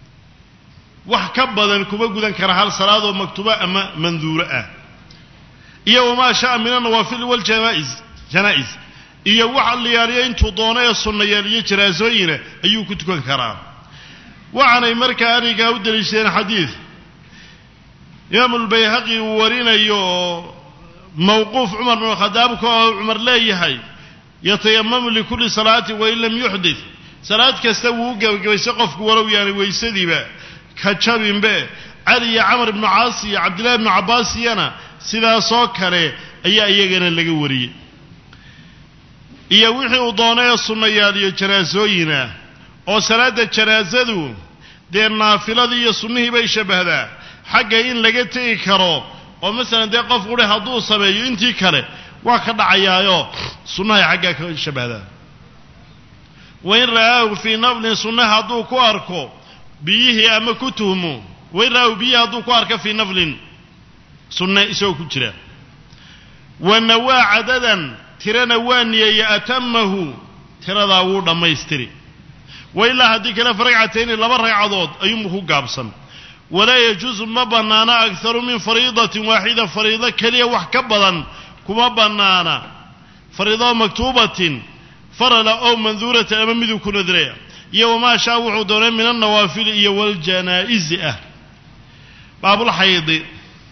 [SPEAKER 1] وحكبدا كوبا قدن كره هل صلاة ومكتوبة أما منذورة إيا وما شاء من النوافل والجنائز جنائز iyo waxa la yaariyo intuu doonay sunnayaaliye jiraasooyina ayuu ku tukan karaa waxaanay markaa ariga u daliisheen xadiis Imam al-Bayhaqi warinayo mawquf Umar ibn Khattab ko Umar leeyahay yatayammam li kulli salati wa illam yuhdith salat kasta wuu gabagabayso qofku waraw yaani weysadiiba ka jabinbe Ali iyo Amr ibn Aas iyo Abdullah ibn Abbas yana sidaas oo kale ayaa iyagana laga wariyay iyo wixii uu doonay sunnayaal iyo janaasooyina oo salaada janaasadu de naafilada iyo sunnihii bay shabahdaa xagga in laga tagi karo oo mesela de qof qori haduu sameeyo intii kale waa ka dhacayaayo sunnaha xagga ka shabahdaa wayn raahu fi nafl sunnaha haduu ku arko bihi ama kutumu wayn raahu bihi haduu ku arko fi nafl sunna isoo ku jira wana waa cadadan tirana waaniye yatamahu tirada wuu dhamaystiri wayla hadii kala farqateen laba ragcadood ayuu ku gaabsan wala yajuzu ma banaana akthar min fariidatin waahida fariida kaliya wax ka badan kuma banaana fariida maktubatin farala aw manzurata ama midu ku nadreeya iyo ma shaa wuxuu doonay min an-nawaafil iyo wal janaa'iz ah باب الحيض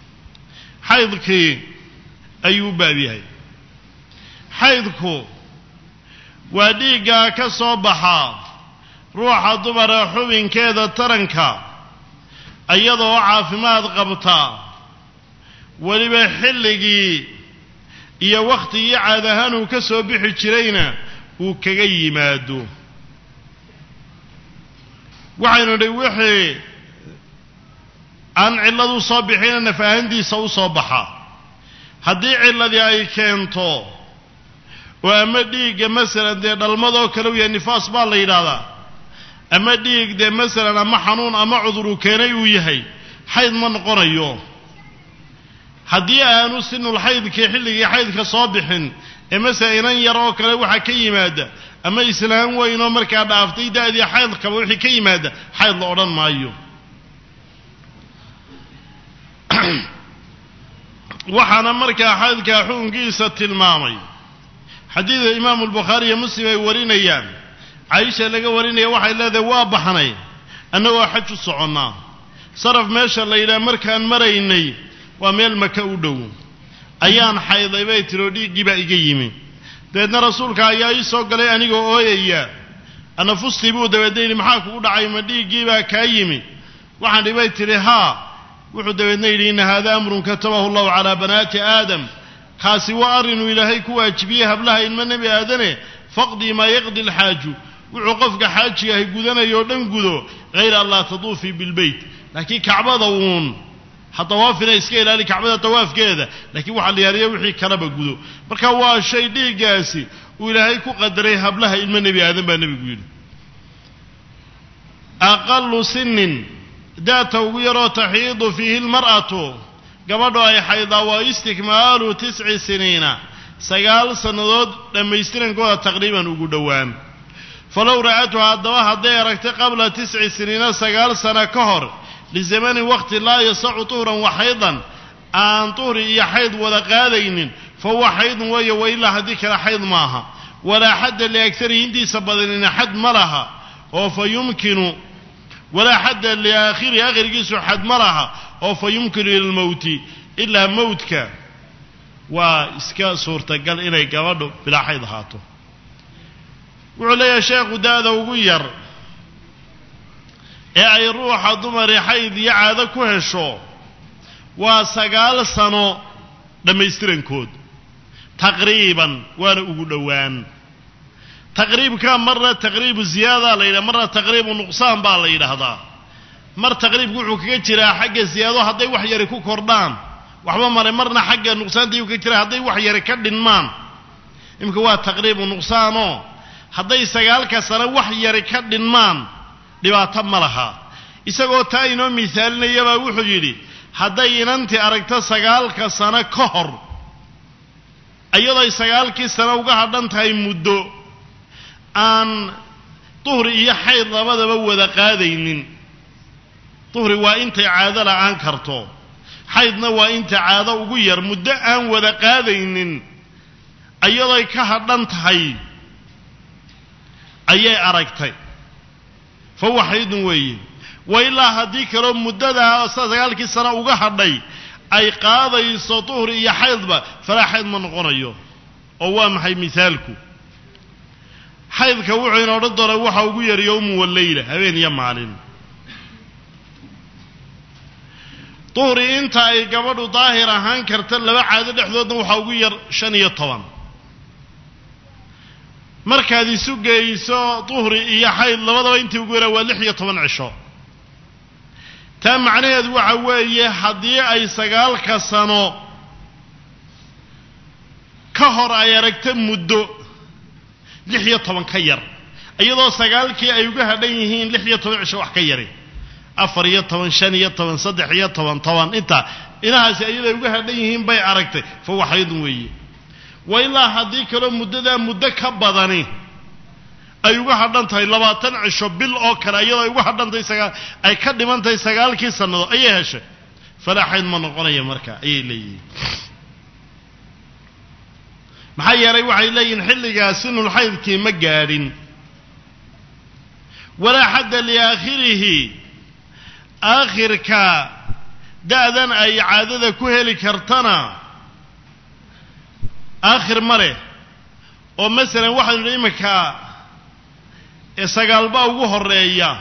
[SPEAKER 1] حيضك أيوب بابيهي حيضك وديقا كصوبحا روح دمر حبين كذا ترنكا أيضا عافمات قبطا ولبا حلقي إيا وقتي عادهانو كسو بحي جرينا وكغي مادو وحينو دي وحي عن علادو صابحين نفاهندي سو صابحا هدي علادي اي كينتو واما ديق مثلا دي دالمدو كلوية نفاس بالله يلادا اما ديق دي مثلا اما حنون اما عذرو كينيو يهي حيض من قريو هدي آنو سنو الحيض كي حلقي حيض كصابح اما ساينان يراو كلا وحا كي مادا اما اسلام وينو مركا بافتي دادي حيض كوحي كي مادا حيض لأوران مايو وحانا مركا حيض كاحون قيسة المامي حديث الإمام البخاري مسلم يورين ايام عايشة لقى ورين ايام وحا إلا ذواب بحني أنه حج الصعنا صرف ماشا الليلة مركا مريني وميل مكودو أيان حيض بيت رودي جبا إيجيمي ديدنا رسولك أيا يسوق لي أنيقو أويا أنا فستي بو دويديني محاكو ودعي مدي جيبا كايمي وحن بيت لها وحو دويديني إن هذا أمر كتبه الله على بنات آدم خاسي وأرنو إلهي كواجبيها بلها إن من نبي آدنه فقدي ما يقضي الحاج وعقفك حاجي هي قدنا يودن قدو غير الله تطوفي بالبيت لكن كعبة ضوون حتى وافنا اسكي لالي كعبة طواف كذا لكن waxa la yaariyo wixii kalaba gudo marka waa shay dhiigaasi oo ilaahay ku qadaray hablaha ilma nabi aadan baa nabigu yiri aqallu sinnin daata ugu yaro tahiidu fihi almar'atu gabadho ay xayda waa istikmaalu tis'i sinina sagaal sanadood dhameystirankooda taqriiban ugu dhawaan falaw ra'atu hadaba haday aragtay qabla tis'i sinina sagaal sana ka hor لزمان وقت لا يصع طهرا وحيضا أن طهر يحيض ولا قادين فهو حيض ويا وإلا هذيك حيض معها ولا حد لأكثر هندي سبضين حد ملها فيمكن ولا حد لآخر آخر جسر حد ملها فيمكن الموت إلا موتك وإسكاء صورة قال إلي قوادو بلا حيض هاتو وعلي شيخ دادا وغير ee ay ruuxa dumar xayd iyo caado ku hesho waa sagaal sano dhameystirankood taqriiban waana ugu dhawaan taqriibka marna taqriib ziyada la yiraahdo marna taqriib nuqsaan baa la yiraahdaa mar taqriib wuxuu kaga jiraa xagga ziyado haday wax yar ku kordhaan waxba mare marna xagga nuqsaanta uu ka jiraa haday wax yar ka dhinmaan imka waa taqriib nuqsaano haday sagaalka sano wax yar ka dhinmaan dhibaato ma laha isagoo taa inoo misaalinayaba wuxuu yiri haday inanti aragto sagaalka sano ka hor ayadoo sagaalkii sano uga hadhan tahay muddo aan tuhri iyo xayd labadaba wada qaadaynin tuhri waa inta caado la'aan karto xaydna waa inta caado ugu yar muddo aan wada qaadaynin ayadoo ka hadhan tahay ayay aragtay فهو حيض وي وإلا هديك لو مددها سغالكي سنه uga hadhay ay qaadayso tuhri iyo xaydba fala xayd ma noqonayo oo waa maxay misaalku xaydka wuxuu inoo dhadoro waxa ugu yar yawm wal layla habeen iyo maalin tuhri inta ay gabadhu daahir ahaan karta laba caado dhexdoodna waxa ugu yar shan iyo toban markaad isu geeyso tuhri iyo xayd labadaba intii ugu yaraa waa lix iyo toban cisho taa macnaheedu waxa weeye haddii ay sagaalka sano ka hor ay aragto muddo lix iyo toban ka yar iyadoo sagaalkii ay uga hadhan yihiin lix iyo toban cisho wax ka yari afar iyo toban shan iyo toban saddex iyo toban toban inta inahaasi iyadoo uga hadhan yihiin bay aragtay fa waxayd weeye وإلا هذيك لو مدة مدة كبداني أيوة هذا تاي لباتن عشوا بالأكل أيوة أيوة هذا تاي سجال أي كدمان تاي سجال كي سنة أيه هش فلا حين ما نقول يا مركا أيه لي محيا ري وحي لي نحل جاسين الحيض كي مجارين ولا حد لآخره آخر كا da'dan ay caadada ku heli kartana aakhir mare oo masalan waxaanu nidhi iminka ee sagaalbaa ugu horeeya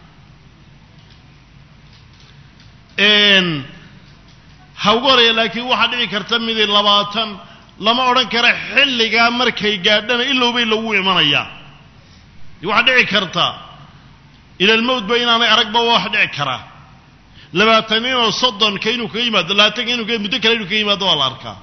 [SPEAKER 1] een ha ugu horeeya laakiin waxaa dhici karta mid labaatan lama odhan kara xilligaa markay gaadhana ilowbay lagu imanayaa waxaa dhici karta ila almowt ba inaanay aragba wax dhici karaa labaatan iyo soddon ka inuu ka yimaado labaatan inuu ka muddo kale inuu ka yimaado waa la arkaa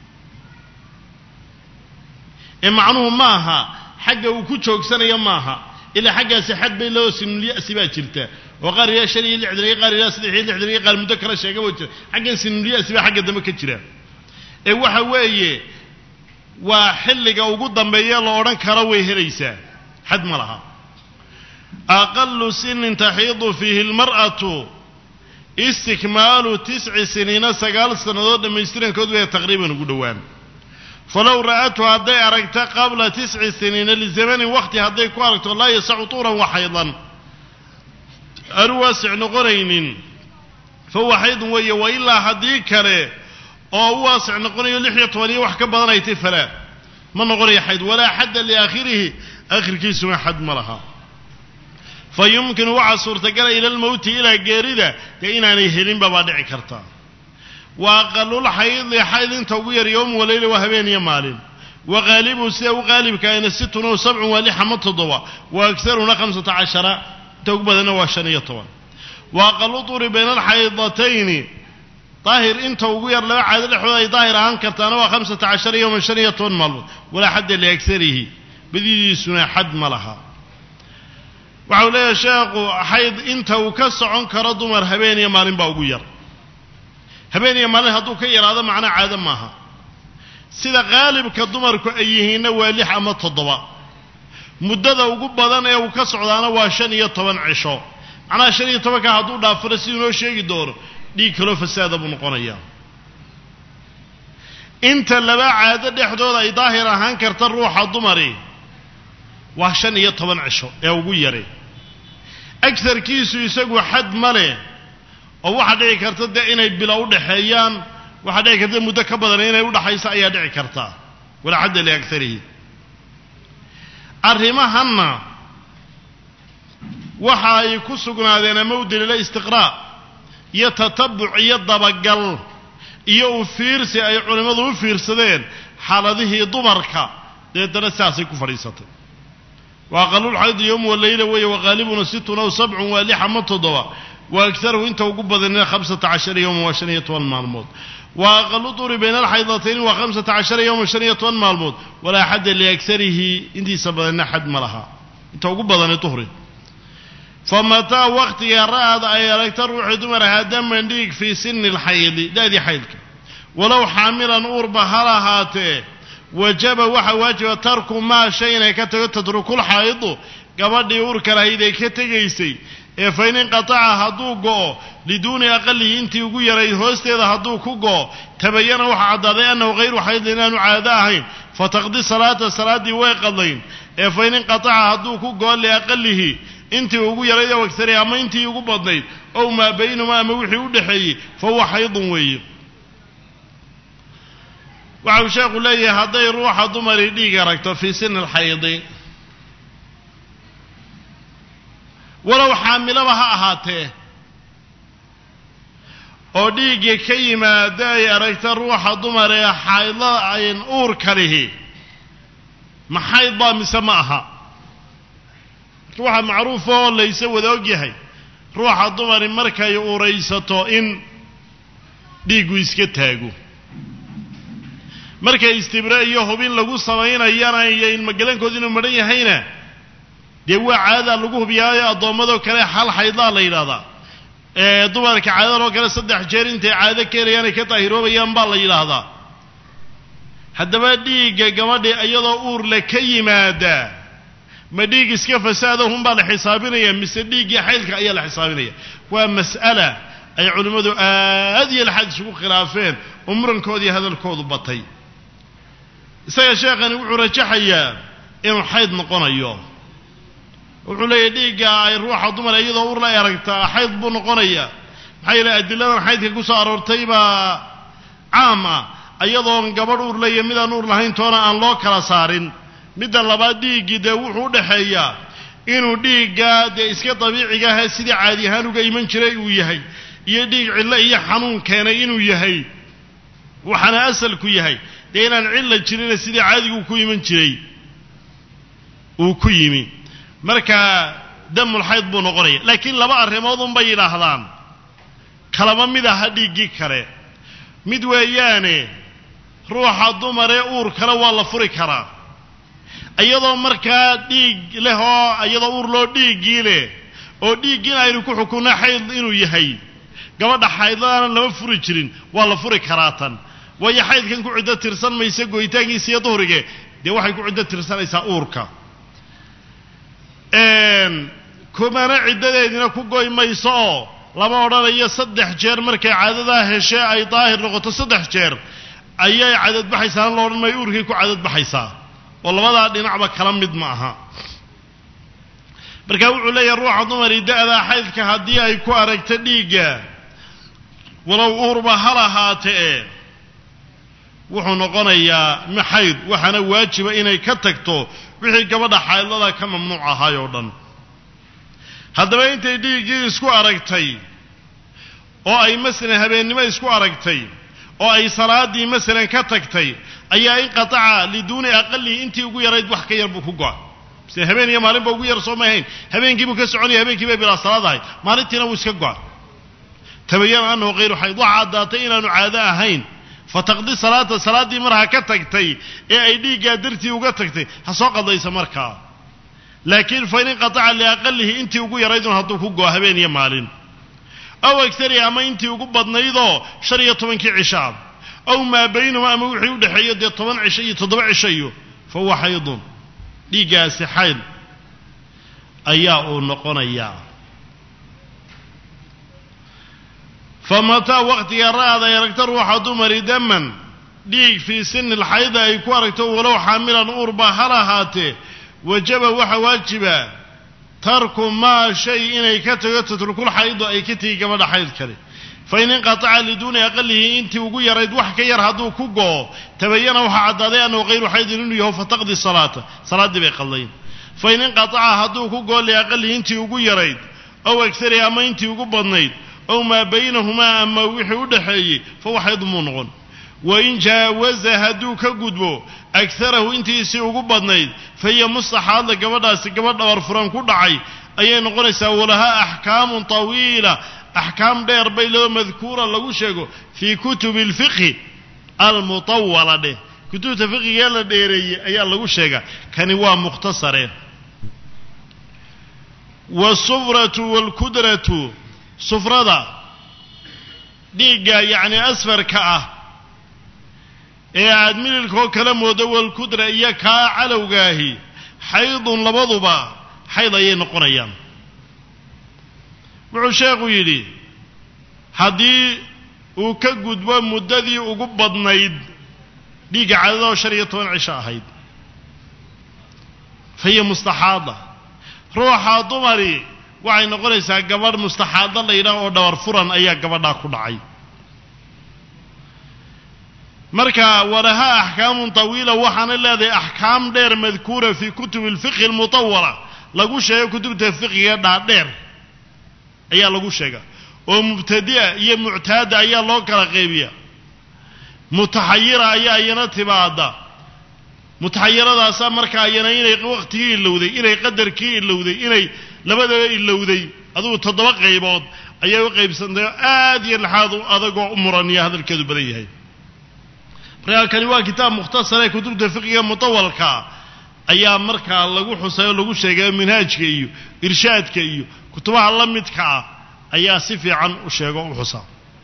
[SPEAKER 1] ee macnuhu maaha xagga uu ku joogsanayo maaha ilaa xaggaasi xad bay loo sinuliyasi baa jirta oo qaar ilaa shan iyo lixdan iyo qaar ilaa saddex iyo lixdan iyo qaar muddo kale sheega waa jira xaggan sinuliyasi baa xagga dambe ka jira ee waxa weeye waa xilliga ugu dambeeya la odhan karo way helaysaa xad ma laha aqallu sinin taxiidu fiihi almar'atu istikmaalu tisci siniina sagaal sannadood dhammaystirankood way taqriiban ugu dhowaan falow ra'atu hadday aragta qabla tisci siniina lizamanin waqti hadday ku aragto laa yasacu tuuran waxaydan aanu waasic noqonaynin fahuwa xaydun weeye wa ilaa haddii kale oo u waasic noqonayo lix iyo toban iyo wax ka badan ay tay falaa ma noqonayo xayd walaa xadda liaakhirihi aakhirkiisuna xad ma laha fa yumkinu waxaa suurtagala ila almowti ilaa geerida dee inaanay helinba baa dhici karta wa aqalul xaydi xayd inta ugu yar yowm waleyla waa habeen iyo maalin wa qaalibu sida u qaalibkaayna sittun oo sabcun waa lix ama toddoba wa agaruna khamsata cashara inta ugu badanna waa shan iyo toban wa aqalu tuuri bayna alxaydatayni daahir inta ugu yar laba caado dhexdooda ay daahir ahaan kartaana waa khamsata cashara yowman shan iyo toban maalmood walaa xadda liagsarihi badidiisuna xad ma laha waxau leeyahay sheekhu xayd inta uu ka socon karo dumar habeen iyo maalin baa ugu yar habeen iyo maalin hadduu ka yaraado macnaa caado maaha sida qaalibka dumarku ay yihiinna waa lix ama toddoba muddada ugu badan ee uu ka socdaana waa shan iyo toban cisho macnaha shan iyo tobanka hadduu dhaafuro siduu noo sheegi doono dhiig kaloo fasaada buu noqonayaa inta laba caado dhexdooda ay daahir ahaan karta ruuxa dumari waa shan iyo toban cisho ee ugu yare agarkiisu isagu xad ma leh oo waxaa dhici karta dee inay bilo u dhexeeyaan waxaa dhici karta muddo ka badan inay udhaxayso ayaa dhici karta walaa xadda liagarihi arrimahanna waxa ay ku sugnaadeen ama u daliila istiqraa' iyo tatabuc iyo dabagal iyo u fiirsi ay culimmadu u fiirsadeen xaaladihii dumarka deedana sidaasay ku fadhiisatay wa aqalul xayd yowm waleyla weeye waqaalibuna sittun aw sabcun waa lix ama toddoba wa agaruhu inta ugu badanina khamsata cashara yowman waa shan iyo toban maalmood wa aqalu tuuri bayna alxaydatayni waa khamsata cashara yowman shan iyo toban maalmood walaa xadda liagsarihi intiisa badanna xad ma laha inta ugu badani tuhri famataa waqtiga ra'ad ay aragta ruuxii dumar ahaa daman dhiig fii sini alxaydi da'dii xaydka walow xaamilan uurba ha lahaatee wajaba waxaa waajiba tarku maa shay inay ka tago tatrukul xaydu gabadhii uurka lahayd ay ka tegaysay ee fa in inqataca hadduu go'o liduuni aqalihi intii ugu yarayd hoosteeda hadduu ku go'o tabayana waxaa caddaaday annahu hayru xaydin inaanu caado ahayn fataqdi salaata salaaddii way qadlayn ee fa in inqataca hadduu ku go'o liaqalihi intii ugu yarayd oo agsari ama intii ugu badnayd ow maa baynahuma ama wixii u dhexeeyey fa huwa xaydun weeye waxau sheekhu leeyahay hadday ruuxa dumari dhiig aragto fii sini alxaydi walow xaamilaba ha ahaatee oo dhiiggii ka yimaada ay aragta ruuxa dumar ee xaydla ayn uurka lihi ma xayd baa mise ma aha ruuxa macruufa oo layse wada og yahay ruuxa dumari markay uuraysato in dhiiggu iska taago markay istibre iyo hubin lagu samaynayana iyo ilmagalankooda inuu madhan yahayna dee waa caadadaa lagu hubiyaayo addoommadoo kale hal xaydlaa la yidhahdaa ee dumarka caadadoo kale saddex jeer intay caado keenayaan ay ka daahiroobayaan baa la yidhaahdaa haddaba dhiigga gabadhii iyadoo uurle ka yimaada ma dhiig iska fasaada hunbaa la xisaabinaya mise dhiiggii xaydka ayaa la xisaabinaya waa mas'ala ay culimmadu aad iyo laxaad isugu khilaafeen oo murankoodii hadalkoodu batay isaga sheekhani wuxuu rajaxayaa inuu xayd noqonayo wuxuu leeyahay dhiigga ay ruuxa dumar iyadoo uur la aragtaa xayd buu noqonayaa maxay la adiladan xaydka ku soo aroortay baa caama ayadoon gabadh uur leeyahay mid aan uur lahayn toona aan loo kala saarin midda labaad dhiiggii dee wuxuu u dhaxeeyaa inuu dhiigga dee iska dabiiciga ah sidii caadi ahaan uga iman jiray uu yahay iyo dhiig cillo iyo xanuun keenay inuu yahay waxaana asalku yahay dee inaan cilla jirin sidii caadigu ku iman jiray uu ku yimi marka damul xayd buu noqonaya laakiin laba arrimood un bay yidhaahdaan kalaba mid aha dhiiggii kale mid weeyaane ruuxa dumaree uur kale waa la furi karaa iyadoo markaa dhiig leh oo iyadoo uur loo dhiiggii leh oo dhiiggiina aynu ku xukunno xayd inuu yahay gabadha xaydladana lama furi jirin waa la furi karaa tan waayo xaydkan ku ciddo tirsan maysa goyitaankiisa iyo duhrige dee waxay ku ciddo tirsanaysaa uurka kumana ciddadeedina ku goy mayso oo lama odhanayo saddex jeer markay caadadaa heshe ay daahir noqoto saddex jeer ayay cadadbaxaysaana la odhan maayo uurkay ku cadadbaxaysaa oo labadaa dhinacba kala mid ma aha marka wuxuu leeyahay ruuxa dumari da'daa xaydka haddii ay ku aragto dhiigga walow uurba ha lahaatee wuxuu noqonayaa maxayd waxaana waajiba inay ka tagto wixii gabadha xaydlada ka mamnuuc ahaay oo dhan haddaba intay dhiiggii isku aragtay oo ay masalan habeennimo isku aragtay oo ay salaaddii masalan ka tagtay ayaa inqataca liduuni aqalihi intii ugu yarayd wax ka yar buu ku go'a mise habeen iyo maalinba ugu yar soo ma ahayn habeenkii buu ka soconaya habeenkii bay bilaa salaad ahayd maalintiina wuu iska go'a tabayana annahu hayru xayd waxa caddaatay inaanu caado ahayn fataqdi salaata salaaddii marha ka tagtay ee ay dhiiggaa dartii uga tagtay ha soo qadaysa markaa laakiin fa in inqataca liaqalihi intii ugu yaraydun hadduu ku go'a habeen iyo maalin aw agtari ama intii ugu badnaydoo shan iyo tobankii cishaa aw maa baynahuma ama wixii u dhexeeyo dee toban cisho iyo toddoba cisho iyo fa huwa xaydun dhiiggaasi xayd ayaa uu noqonayaa famataa waqtiga ra'ad ay aragta ruuxa dumari daman dhiig fii sini lxayda ay ku aragto walow xaamilan uurba ha lahaatee wajaba waxa waajiba tarku maa shay inay ka tago tatrukul xaydo ay ka tegi gabadha xayd kale fa in inqataca liduuni aqalihi intii ugu yarayd wax ka yar hadduu ku go'o tabayana waxaa caddaaday annahu hayru xaydin inuu yaho fataqdi salaata salaaddii bay qaldayn fa in inqataca hadduu ku go'o liaqalihi intii ugu yarayd aw agtari ama intii ugu badnayd aw maa baynahumaa ama wixii u dhaxeeyey fa huwa xaydun muu noqon wain jaawaza hadduu ka gudbo agarahu intiisii ugu badnayd fa hiya mustaxaadla gabadhaasi gabadh dhabar furan ku dhacay ayay noqonaysaa walahaa axkaamun tawiila axkaam dheer bay loo madkuura lagu sheego fii kutubi alfiqhi almutawala dheh kutubta fiqhigee la dheereeyey ayaa lagu sheegaa kani waa mukhtasare wasufratu waalkudratu sufrada dhiigga yacni asfarka ah ee aad mililkoo kala moodo walkudra iyo kaa calowgaahi xaydun labaduba xayd ayay noqonayaan wuxuu sheekhu yidhi haddii uu ka gudbo muddadii ugu badnayd dhiigga cadadoo shan iyo toban cisho ahayd fa hiya mustaxaada ruuxa dumari waxay noqonaysaa gabadh mustaxaado la yidhaah oo dhabar furan ayaa gabadhaa ku dhacay marka walahaa axkaamun tawiila waxaana leedahay axkaam dheer madkuura fii kutubi alfiqhi almutawala lagu sheego kutubta fiqhiga dhaadheer ayaa lagu sheega oo mubtadi'a iyo muctaada ayaa loo kala qaybiya mutaxayira ayaa iyana timaada mutaxayiradaasa marka ayana inay waqtigii ilowday inay qadarkii ilowday inay labadaba ilowday adugu toddoba qaybood ayay u qaybsantay aad iyo laxaad u adagoo u muraniya hadalkeedu badan yahay markaa kani waa kitaab mukhtasare kutubta fiqiga mutawalka ayaa markaa lagu xusay oo lagu sheegay minhaajka iyo irshaadka iyo kutubaha la midka ah ayaa si fiican u sheego u xusa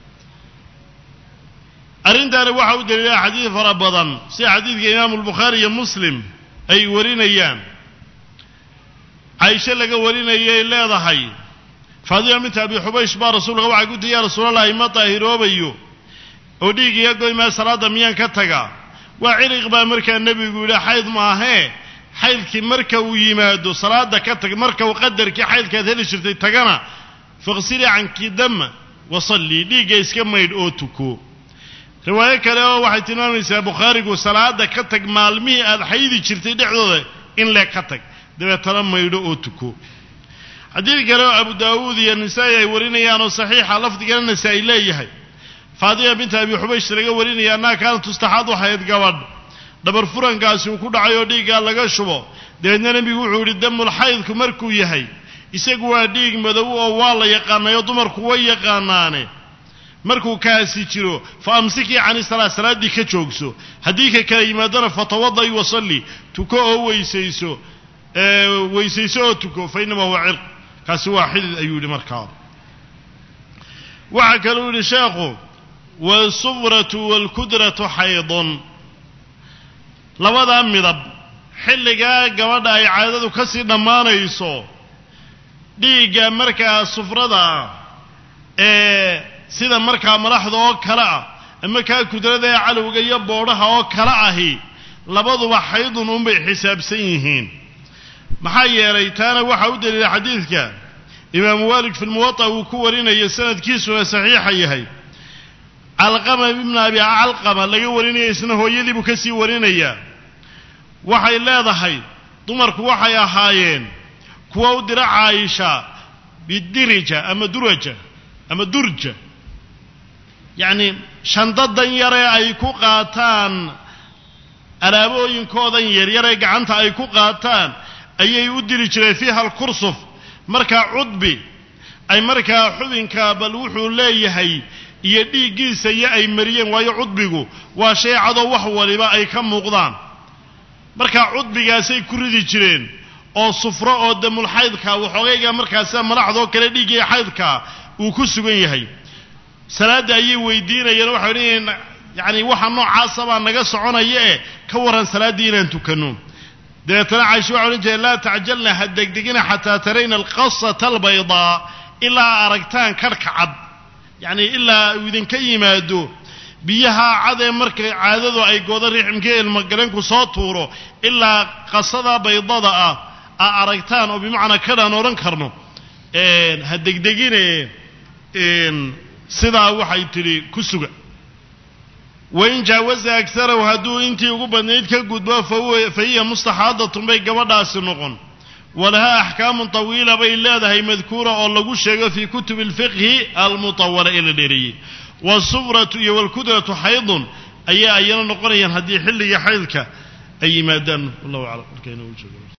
[SPEAKER 1] arrintaani waxa u daliilaa xadiid fara badan sida xadiidka imaamu albukhaari iyo muslim ay warinayaan caaisha laga warinayay leedahay faadima binta abi xubaysh baa rasuulka waxay ku tihi yaa rasuulallahi ma daahiroobayo oo dhiig iga goymaa salaadda miyaan ka tagaa waa ciriq baa markaa nebigu yidhi xayd maahee xaydkii marka uu yimaado salaadda ka tag marka uu qadarkii xaydkaad heli jirtay tagana faqsilii canki dama wasalli dhiigga iska maydh oo tuko riwaayo kale oo waxay tilmaamaysaa bukhaarigu salaada ka tag maalmihii aad xaydi jirtay dhexdooda in le ka tag dabeetana maydho oo tuko xadiid kale oo abu daawuud iyo nisaa'i ay warinayaan oo saxiixa lafdigana nisaa'i leeyahay faadima bint abi xubaysh laga warinaya anaa kaanat tustaxaadu xayd gabadh dhabar furankaasi uu ku dhacay oo dhiigga laga shubo dabeedna nabigu wuxuu yidhi damul xaydku markuu yahay isagu waa dhiig madow oo waa la yaqaanayo dumarku way yaqaanaane markuu kaasi jiro fa amsiki cani salaat salaadii ka joogso haddii ka kala yimaadana fatawadai wasalli tuko oo weysayso weysayso oo tuko fa inama huwa cirq kaasi waa xidid ayuu yidhi markaa waxaa kaluu yidhi sheekhu والصفرة والكدرة حيض labadaa midab xilligaa gabadha ay caadadu ka sii dhammaanayso dhiigga markaa sufrada ee sida markaa madaxda oo kale ah ama kaa kudrada ee calowga iyo boodhaha oo kale ahi labaduba xaydun unbay xisaabsan yihiin maxaa yeelay taana waxaa u daliila xadiidka imaamu maalik fi lmuwaطa uu ku warinayo sanadkiisuna saxiixa yahay calqama ibn abi calqama laga warinaya isna hooyadii buu ka sii warinayaa waxay leedahay dumarku waxay ahaayeen kuwa u dira Caaisha bidirija ama duraja ama durja yani shandadan yare ay ku qaataan alaabooyinkoodan yaryare gacanta ay ku qaataan ayay u diri jireen fiiha al-kursuf markaa cudbi ay markaa xubinka bal wuxuu leeyahay iyo dhiiggiisa iyo ay mariyeen waayo cudbigu waa shay cado wax waliba ay ka muuqdaan markaa cudbigaasay ku ridi jireen oo sufro oo damul xaydka waxoogayga markaas madaxdoo kale dhiigii xaydka uu ku sugan yahay salaada ayay weydiinayeen waxa yiraahdeen yani waxa noocaas baa naga soconaya ee ka waran salaadii inaan tukano deetana Aisha waxa oran jeelaa tajalna hadegdegina hatta tarayna alqassata albayda ila aragtaan karka cad yani ila idin ka yimaado biyaha cad ee markay caadadu ay goodo riximka ilma galanku soo tuuro ila qasada baydada ah aragtaan oo bimaana kadaan oran karno ee hadegdegine een sida waxay tiri ku suga وإن جاوز أكثر وهدو إنتي وقبنيت كقدوا فهو فهي مستحاضة بي قبضا سنقن ولها أحكام طويلة بي الله هي مذكورة أو شيء في كتب الفقه المطورة إلى ديري والصفرة والكدرة حيض أي أيانا نقرأ هدي حل يحيلك أي مادان الله أعلم.